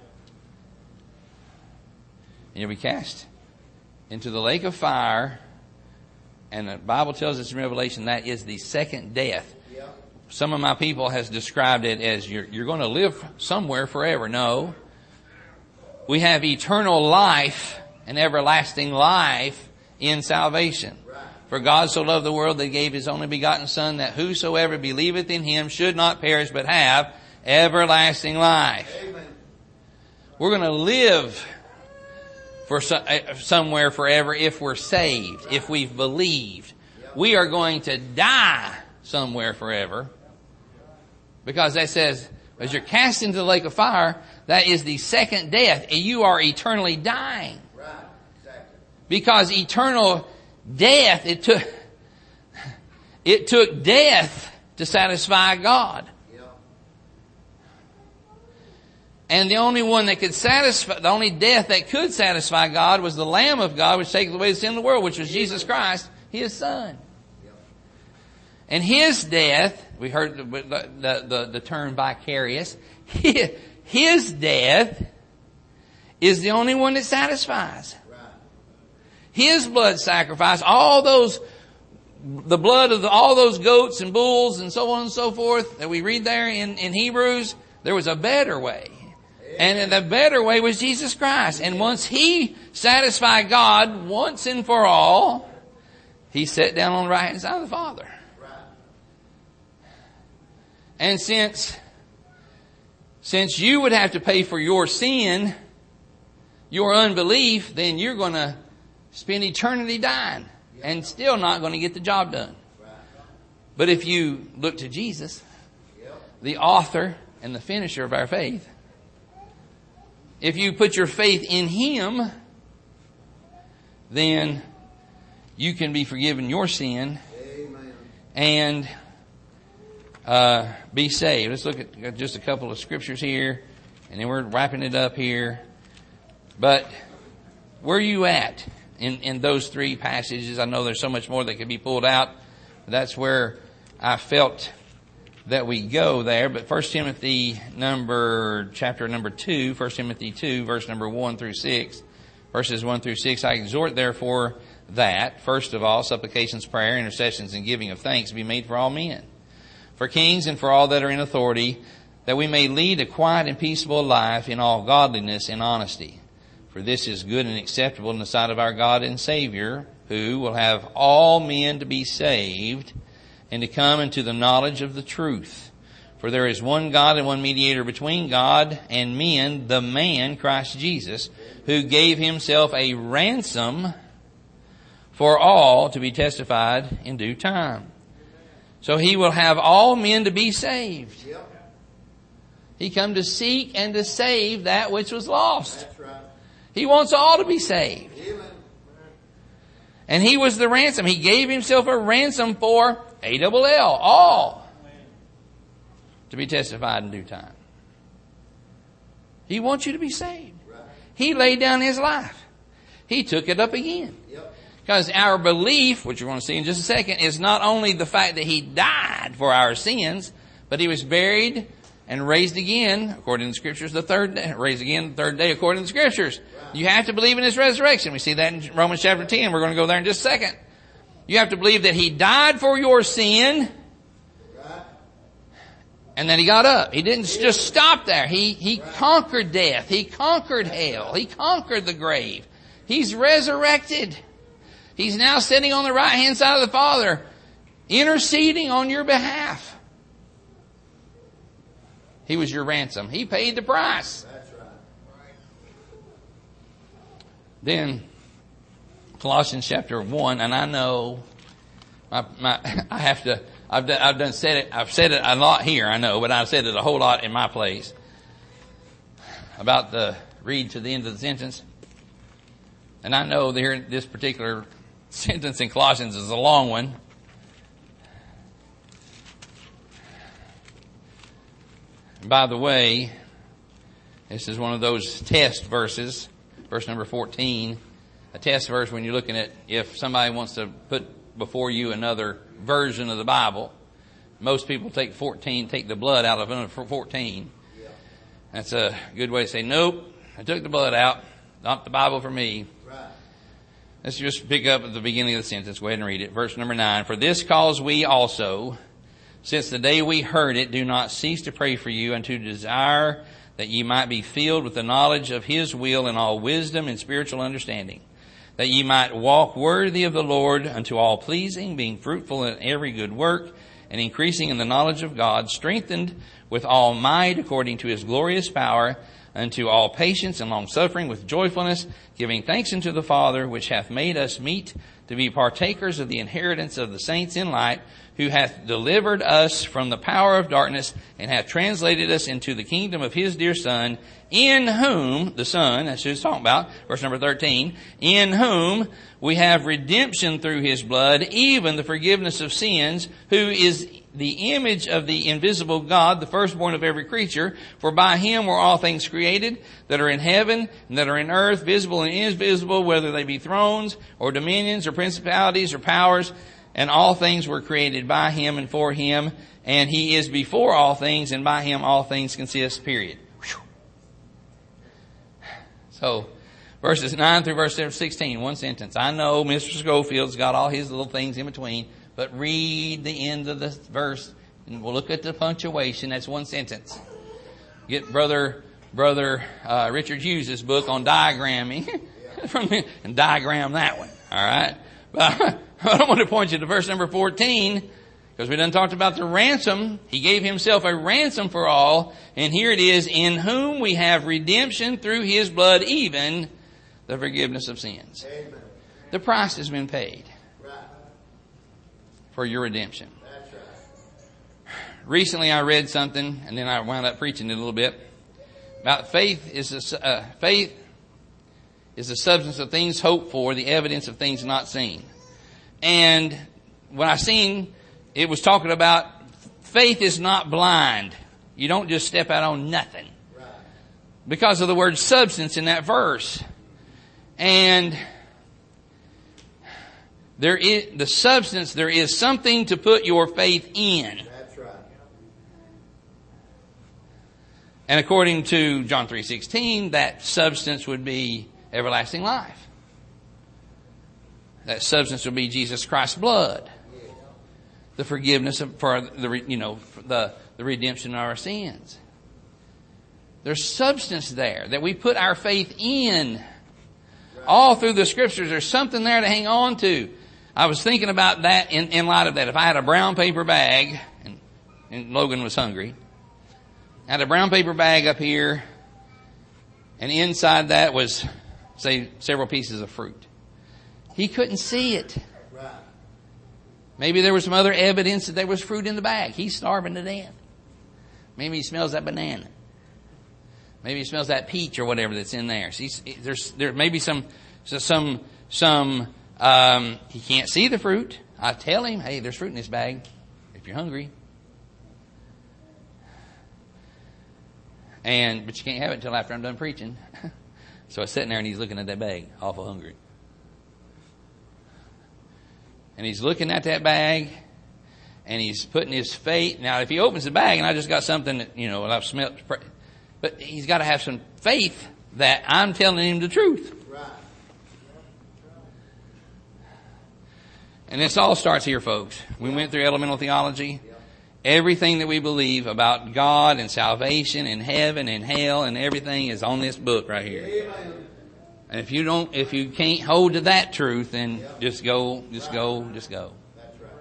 And you'll be cast into the lake of fire. And the Bible tells us in Revelation that is the second death. Yep. Some of my people has described it as you're, you're going to live somewhere forever. No. We have eternal life and everlasting life in salvation. Right. For God so loved the world that he gave his only begotten Son, that whosoever believeth in him should not perish but have everlasting life. Amen. We're going to live for so, uh, somewhere forever if we're saved, if we've believed. Yep. We are going to die somewhere forever. Because that says, as you're cast into the lake of fire, that is the second death, and you are eternally dying. Right. Exactly. Because eternal death, it took, it took death to satisfy God. Yep. And the only one that could satisfy, the only death that could satisfy God was the Lamb of God, which taketh away the sin of the world, which was Jesus Christ, his Son. Yep. And his death, we heard the, the, the, the term vicarious, his death is the only one that satisfies. Right. His blood sacrifice, all those, the blood of the, all those goats and bulls and so on and so forth that we read there in, in Hebrews, there was a better way. And the better way was Jesus Christ. And once he satisfied God once and for all, he sat down on the right hand side of the Father. Right. And since, since you would have to pay for your sin, your unbelief, then you're going to spend eternity dying and still not going to get the job done. Right. But if you look to Jesus, Yep. the author and the finisher of our faith, if you put your faith in him, then you can be forgiven your sin Amen. and uh, be saved. Let's look at just a couple of scriptures here, and then we're wrapping it up here. But where are you at in, in those three passages? I know there's so much more that could be pulled out. But that's where I felt that we go there. But First Timothy number, chapter number two, First Timothy two, verse number one through six, verses one through six, I exhort therefore that, first of all, supplications, prayer, intercessions, and giving of thanks be made for all men, for kings and for all that are in authority, that we may lead a quiet and peaceable life in all godliness and honesty. For this is good and acceptable in the sight of our God and Savior, who will have all men to be saved and to come into the knowledge of the truth. For there is one God and one mediator between God and men, the man Christ Jesus, who gave himself a ransom for all to be testified in due time. So he will have all men to be saved. Yep. He come to seek and to save that which was lost. That's right. He wants all to be saved. Amen. And he was the ransom. He gave himself a ransom for A double L, all, to be testified in due time. He wants you to be saved. Right. He laid down his life. He took it up again. Yep. Because our belief, which you're going to see in just a second, is not only the fact that he died for our sins, but he was buried and raised again, according to the Scriptures, the third day. Raised again the third day, according to the Scriptures. Right. You have to believe in his resurrection. We see that in Romans chapter ten. We're going to go there in just a second. You have to believe that he died for your sin, Right. and that he got up. He didn't just stop there. He, he conquered death. He conquered hell. He conquered the grave. He's resurrected. He's now sitting on the right hand side of the Father, interceding on your behalf. He was your ransom. He paid the price. That's right. Then, Colossians chapter one, and I know my, my, I have to, I've done, I've done said it, I've said it a lot here, I know, but I've said it a whole lot in my place about the read to the end of the sentence. And I know there, this particular sentence in Colossians is a long one. By the way, This is one of those test verses, verse number fourteen. A test verse when you're looking at if somebody wants to put before you another version of the Bible. Most people take fourteen, take the blood out of fourteen. That's a good way to say, nope, I took the blood out, not the Bible for me. Right. Let's just pick up at the beginning of the sentence. Go ahead and read it. Verse number nine. For this cause we also, since the day we heard it, do not cease to pray for you and to desire that ye might be filled with the knowledge of His will in all wisdom and spiritual understanding, that ye might walk worthy of the Lord unto all pleasing, being fruitful in every good work, and increasing in the knowledge of God, strengthened with all might according to His glorious power, unto all patience and long suffering with joyfulness, giving thanks unto the Father, which hath made us meet to be partakers of the inheritance of the saints in light, who hath delivered us from the power of darkness, and hath translated us into the kingdom of His dear Son, in whom, the Son, that's who it's talking about, verse number thirteen, in whom we have redemption through His blood, even the forgiveness of sins, who is the image of the invisible God, the firstborn of every creature. For by Him were all things created, that are in heaven and that are in earth, visible and invisible, whether they be thrones or dominions or principalities or powers. And all things were created by Him and for Him. And He is before all things, and by Him all things consist, period. Whew. So, verses nine through verse sixteen, one sentence. I know Mister Schofield's got all his little things in between, but read the end of the verse, and we'll look at the punctuation. That's one sentence. Get brother, brother uh, Richard Hughes' book on diagramming, from and diagram that one. All right, but I want to point you to verse number fourteen, because we done talked about the ransom. He gave Himself a ransom for all, and here it is: in whom we have redemption through His blood, even the forgiveness of sins. Amen. The price has been paid Right. for your redemption. That's right. Recently I read something, and then I wound up preaching it a little bit, about faith is a, uh, faith is the substance of things hoped for, the evidence of things not seen. And when I seen, it was talking about faith is not blind. You don't just step out on nothing. Right. Because of the word substance in that verse. And there is the substance, there is something to put your faith in. That's right. And according to John three sixteen, that substance would be everlasting life. That substance would be Jesus Christ's blood. The forgiveness of, for the, you know, for the, the redemption of our sins. There's substance there that we put our faith in. All through the scriptures, there's something there to hang on to. I was thinking about that in, in light of that. If I had a brown paper bag, and, and Logan was hungry, I had a brown paper bag up here, and inside that was, say, several pieces of fruit. He couldn't see it. Right. Maybe there was some other evidence that there was fruit in the bag. He's starving to death. Maybe he smells that banana. Maybe he smells that peach or whatever that's in there. See, there's there may be some some some. Um, he can't see the fruit. I tell him, hey, there's fruit in this bag. If you're hungry, and but you can't have it until after I'm done preaching. So I was sitting there and he's looking at that bag, awful hungry, and he's looking at that bag, and he's putting his faith. Now, if he opens the bag and I just got something that you know I've smelled. But he's got to have some faith that I'm telling him the truth. Right. And this all starts here, folks. We went through elemental theology. Everything that we believe about God and salvation and heaven and hell and everything is on this book right here. Amen. And if you don't, if you can't hold to that truth, then just go, just go, just go. That's right.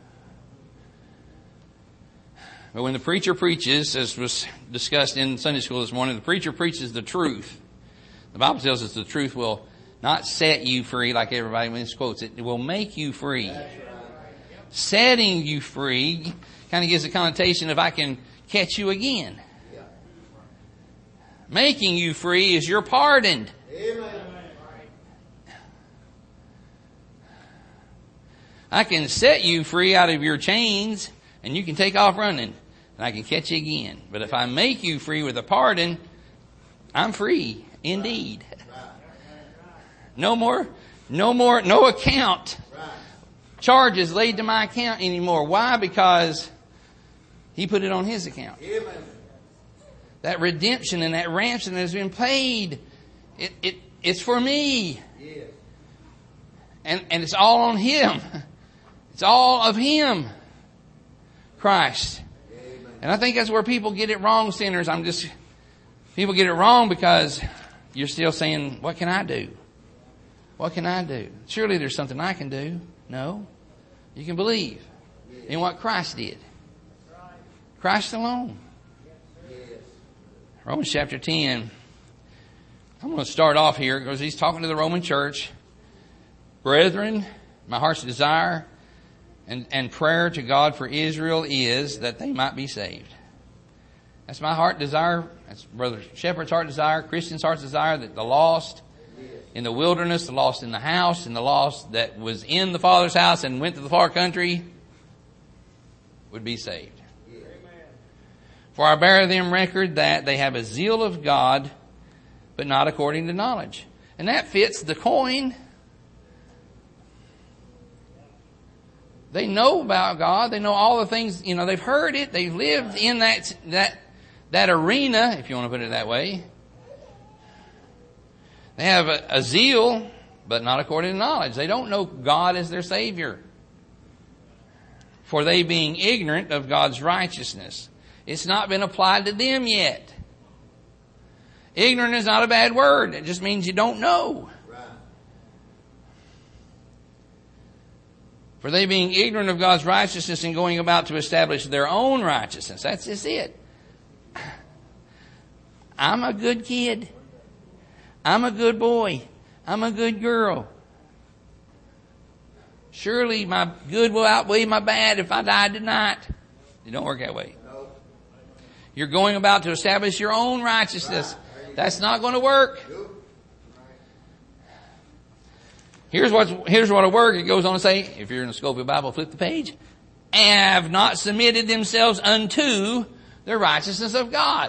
But when the preacher preaches, as was discussed in Sunday school this morning, the preacher preaches the truth. The Bible tells us the truth will not set you free like everybody misquotes it. It will make you free. That's right. Setting you free kind of gives a connotation of I can catch you again. Yeah. Making you free is you're pardoned. Amen. I can set you free out of your chains and you can take off running. And I can catch you again. But if I make you free with a pardon, I'm free indeed. No more, no more, no account charges laid to my account anymore. Why? Because He put it on His account. That redemption and that ransom has been paid. It, it, it's for me. And, and it's all on Him. It's all of Him. Christ. And I think that's where people get it wrong, sinners. I'm just, people get it wrong because you're still saying, what can I do? What can I do? Surely there's something I can do. No. You can believe in what Christ did. Christ alone. Romans chapter ten. I'm going to start off here because he's talking to the Roman church. Brethren, my heart's desire and, and prayer to God for Israel is that they might be saved. That's my heart desire. That's Brother Shepherd's heart desire. Christian's heart desire that the lost in the wilderness, the lost in the house, and the lost that was in the Father's house and went to the far country would be saved. For I bear them record that they have a zeal of God, but not according to knowledge. And that fits the coin. They know about God. They know all the things, you know, they've heard it. They've lived in that, that, that arena, if you want to put it that way. They have a, a zeal, but not according to knowledge. They don't know God as their Savior. For they being ignorant of God's righteousness. It's not been applied to them yet. Ignorant is not a bad word. It just means you don't know. Right. For they being ignorant of God's righteousness and going about to establish their own righteousness. That's just it. I'm a good kid. I'm a good boy. I'm a good girl. Surely my good will outweigh my bad if I died tonight. It don't work that way. You're going about to establish your own righteousness. That's not going to work. Here's what's, here's what'll work. It goes on to say, if you're in the Scofield Bible, flip the page. Have not submitted themselves unto the righteousness of God.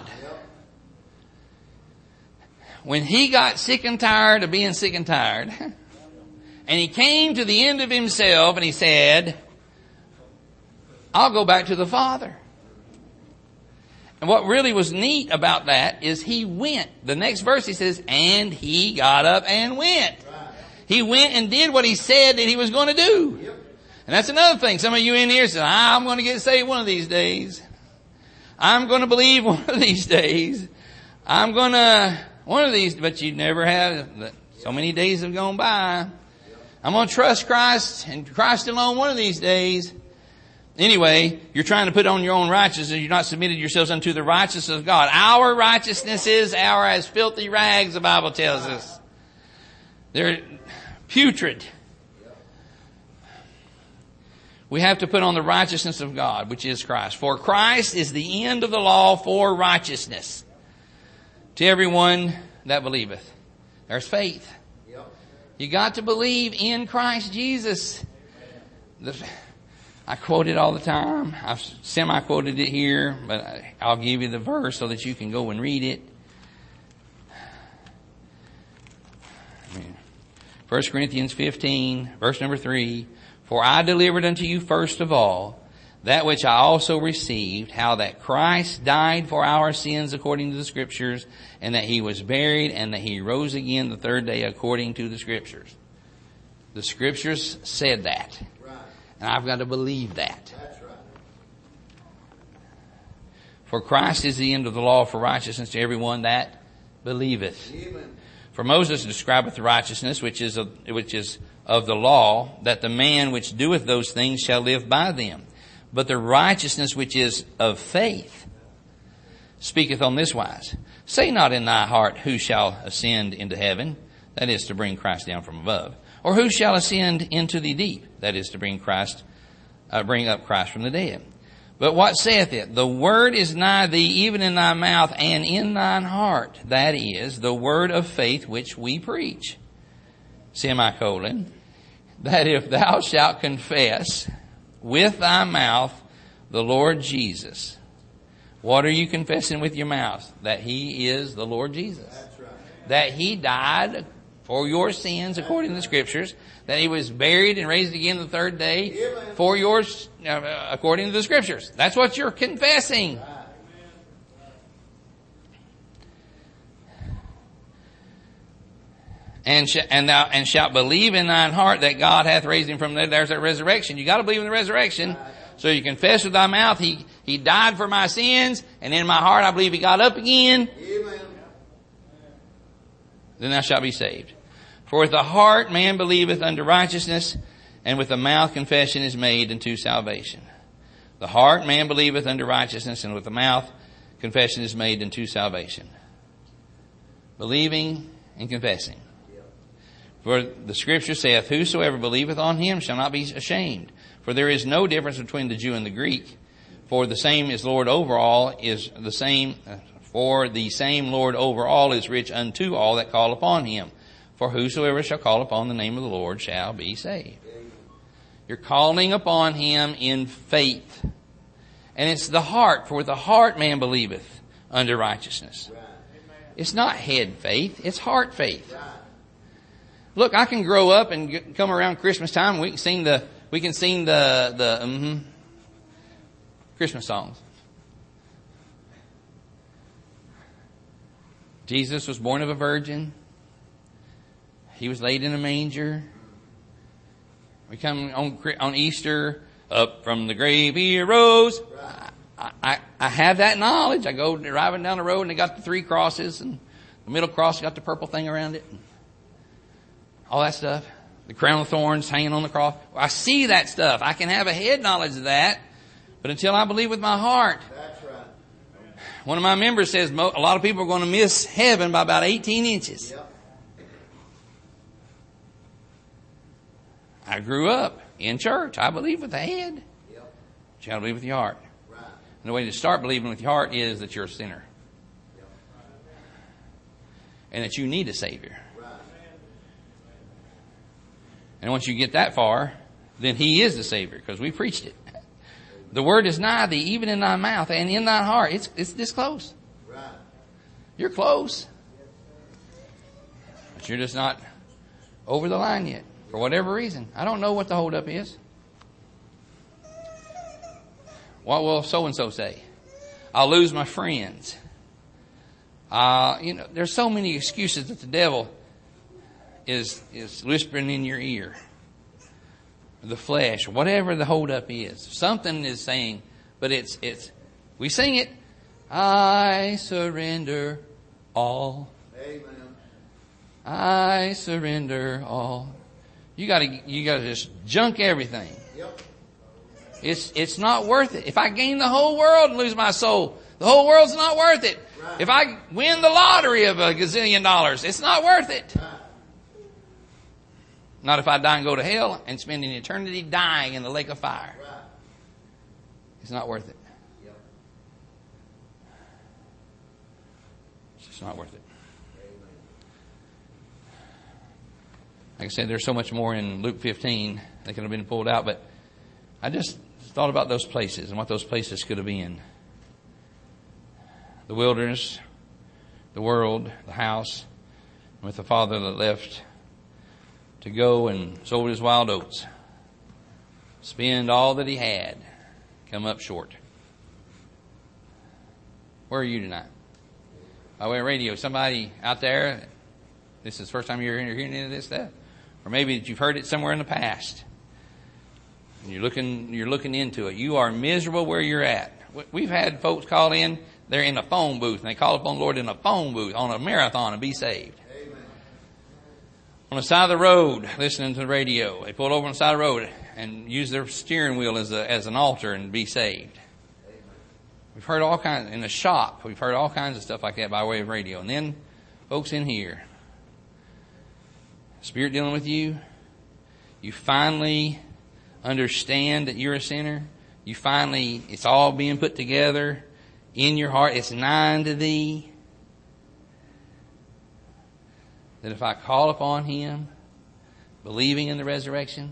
When he got sick and tired of being sick and tired, and he came to the end of himself and he said, I'll go back to the Father. And what really was neat about that is he went. The next verse he says, and he got up and went. He went and did what he said that he was going to do. And that's another thing. Some of you in here say, I'm going to get saved one of these days. I'm going to believe one of these days. I'm going to, one of these, but you never have. So many days have gone by. I'm going to trust Christ and Christ alone one of these days. Anyway, you're trying to put on your own righteousness. You're not submitted yourselves unto the righteousness of God. Our righteousness is our as filthy rags, the Bible tells us. They're putrid. We have to put on the righteousness of God, which is Christ. For Christ is the end of the law for righteousness to everyone that believeth. There's faith. You got to believe in Christ Jesus. The, I quote it all the time. I've semi-quoted it here, but I'll give you the verse so that you can go and read it. First Corinthians fifteen, verse number three. For I delivered unto you first of all that which I also received, how that Christ died for our sins according to the Scriptures, and that he was buried, and that he rose again the third day according to the Scriptures. The Scriptures said that. Right. And I've got to believe that. That's right. For Christ is the end of the law for righteousness to everyone that believeth. Amen. For Moses describeth the righteousness which is of, which is of the law, that the man which doeth those things shall live by them. But the righteousness which is of faith speaketh on this wise. Say not in thy heart, who shall ascend into heaven? That is to bring Christ down from above. Or who shall ascend into the deep? That is to bring Christ, uh, bring up Christ from the dead. But what saith it? The word is nigh thee, even in thy mouth and in thine heart. That is the word of faith which we preach. Semicolon. That if thou shalt confess with thy mouth the Lord Jesus, What are you confessing with your mouth? That He is the Lord Jesus. That's right. That He died for your sins according to the Scriptures. That He was buried and raised again the third day Amen. for yours uh, according to the Scriptures. That's what you're confessing. Right. And sh- and thou and shalt believe in thine heart that God hath raised Him from the dead. There's that resurrection. You got to believe in the resurrection. So you confess with thy mouth, He He died for my sins, and in my heart I believe He got up again. Amen. Then thou shalt be saved. For with the heart man believeth unto righteousness, and with the mouth confession is made unto salvation. The heart man believeth unto righteousness, and with the mouth confession is made unto salvation. Believing and confessing. For the Scripture saith, whosoever believeth on Him shall not be ashamed. For there is no difference between the Jew and the Greek. For the same is Lord over all is the same, for the same Lord over all is rich unto all that call upon Him. For whosoever shall call upon the name of the Lord shall be saved. You're calling upon Him in faith. And it's the heart, for with the heart man believeth unto righteousness. It's not head faith, it's heart faith. Look, I can grow up and get, come around Christmas time and we can sing the, we can sing the, the, mm-hmm, Christmas songs. Jesus was born of a virgin. He was laid in a manger. We come on, on Easter, up from the grave He arose. I, I, I have that knowledge. I go driving down the road and they got the three crosses and the middle cross got the purple thing around it. All that stuff. The crown of thorns hanging on the cross. I see that stuff. I can have a head knowledge of that. But until I believe with my heart. That's right. One of my members says a lot of people are going to miss heaven by about eighteen inches. Yep. I grew up in church. I believe with the head. Yep. But you got to believe with your heart. Right. And the way to start believing with your heart is that you're a sinner. Yep. And that you need a Savior. Right. And once you get that far, then He is the Savior, because we preached it. The word is nigh thee, even in thy mouth and in thine heart. It's it's this close. Right. You're close. But you're just not over the line yet, for whatever reason. I don't know what the holdup is. What will so-and-so say? I'll lose my friends. Uh, you know, there's so many excuses that the devil is is whispering in your ear. The flesh, whatever the holdup is, something is saying, but it's it's we sing it. I surrender all. Amen. I surrender all. You got to you got to just junk everything. Yep. It's it's not worth it. If I gain the whole world and lose my soul, the whole world's not worth it. Right. If I win the lottery of a gazillion dollars, it's not worth it. Right. Not if I die and go to hell and spend an eternity dying in the lake of fire. Right. It's not worth it. Yep. It's just not worth it. Amen. Like I said, there's so much more in Luke fifteen that could have been pulled out, but I just thought about those places and what those places could have been. The wilderness, the world, the house, with the father that left to go and sold his wild oats, spend all that he had, come up short. Where are you tonight? By way of radio, somebody out there, this is the first time you're hearing any of this stuff, or maybe that you've heard it somewhere in the past. And you're looking, you're looking into it. You are miserable where you're at. We've had folks call in, they're in a phone booth, and they call upon the Lord in a phone booth on a marathon and be saved. On the side of the road, listening to the radio. They pull over on the side of the road and use their steering wheel as a, as an altar and be saved. Amen. We've heard all kinds, in the shop, we've heard all kinds of stuff like that by way of radio. And then folks in here, Spirit dealing with you, you finally understand that you're a sinner. You finally, it's all being put together in your heart. It's nigh unto thee. That if I call upon Him, believing in the resurrection,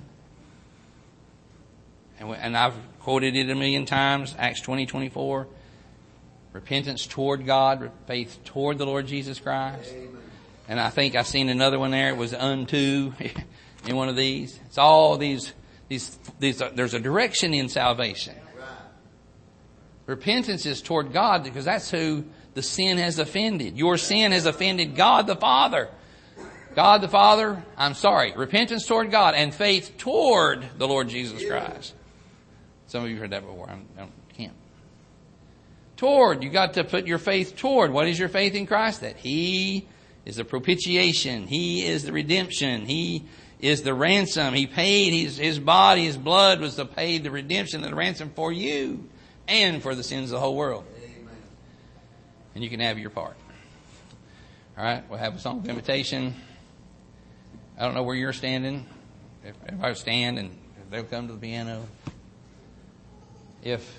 and, and I've quoted it a million times, Acts twenty twenty-four, repentance toward God, faith toward the Lord Jesus Christ. And I think I've seen another one there. It was unto in one of these. It's all these, these, these, uh, there's a direction in salvation. Repentance is toward God because that's who the sin has offended. Your sin has offended God the Father. God the Father, I'm sorry, repentance toward God and faith toward the Lord Jesus Christ. Some of you heard that before. I'm, I can't. Toward, you got to put your faith toward. What is your faith in Christ? That He is the propitiation. He is the redemption. He is the ransom. He paid His, His body, His blood was to pay the redemption and the ransom for you and for the sins of the whole world. Amen. And you can have your part. All right, we'll have a song of invitation. I don't know where you're standing. If, if I stand and if they'll come to the piano. If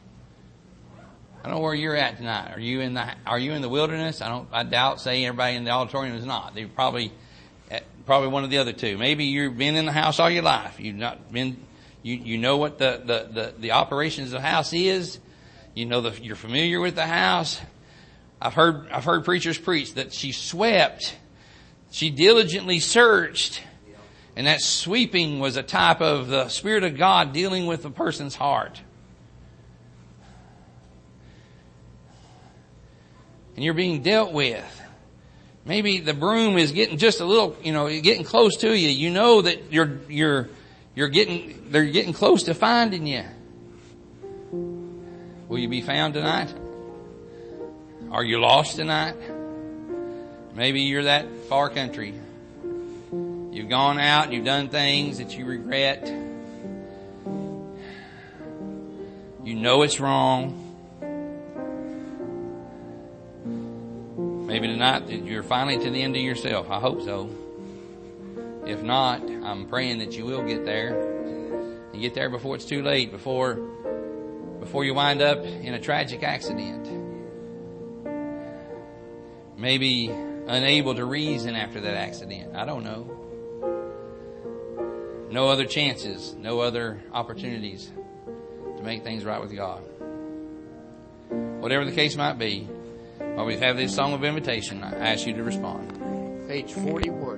I don't know where you're at tonight. Are you in the Are you in the wilderness? I don't. I doubt. Say everybody in the auditorium is not. They probably, probably one of the other two. Maybe you've been in the house all your life. You've not been. You you know what the the the, the operations of the house is. You know the you're familiar with the house. I've heard I've heard preachers preach that she swept, she diligently searched, and that sweeping was a type of the Spirit of God dealing with the person's heart. And you're being dealt with. Maybe the broom is getting just a little, you know, getting close to you. You know that you're, you're, you're getting, they're getting close to finding you. Will you be found tonight? Are you lost tonight? Maybe you're that far country. You've gone out and you've done things that you regret. You know it's wrong. Maybe tonight you're finally to the end of yourself. I hope so. If not, I'm praying that you will get there. You get there before it's too late, before before you wind up in a tragic accident. Maybe unable to reason after that accident. I don't know. No other chances, no other opportunities to make things right with God. Whatever the case might be, while we have this song of invitation, I ask you to respond. Page forty-one.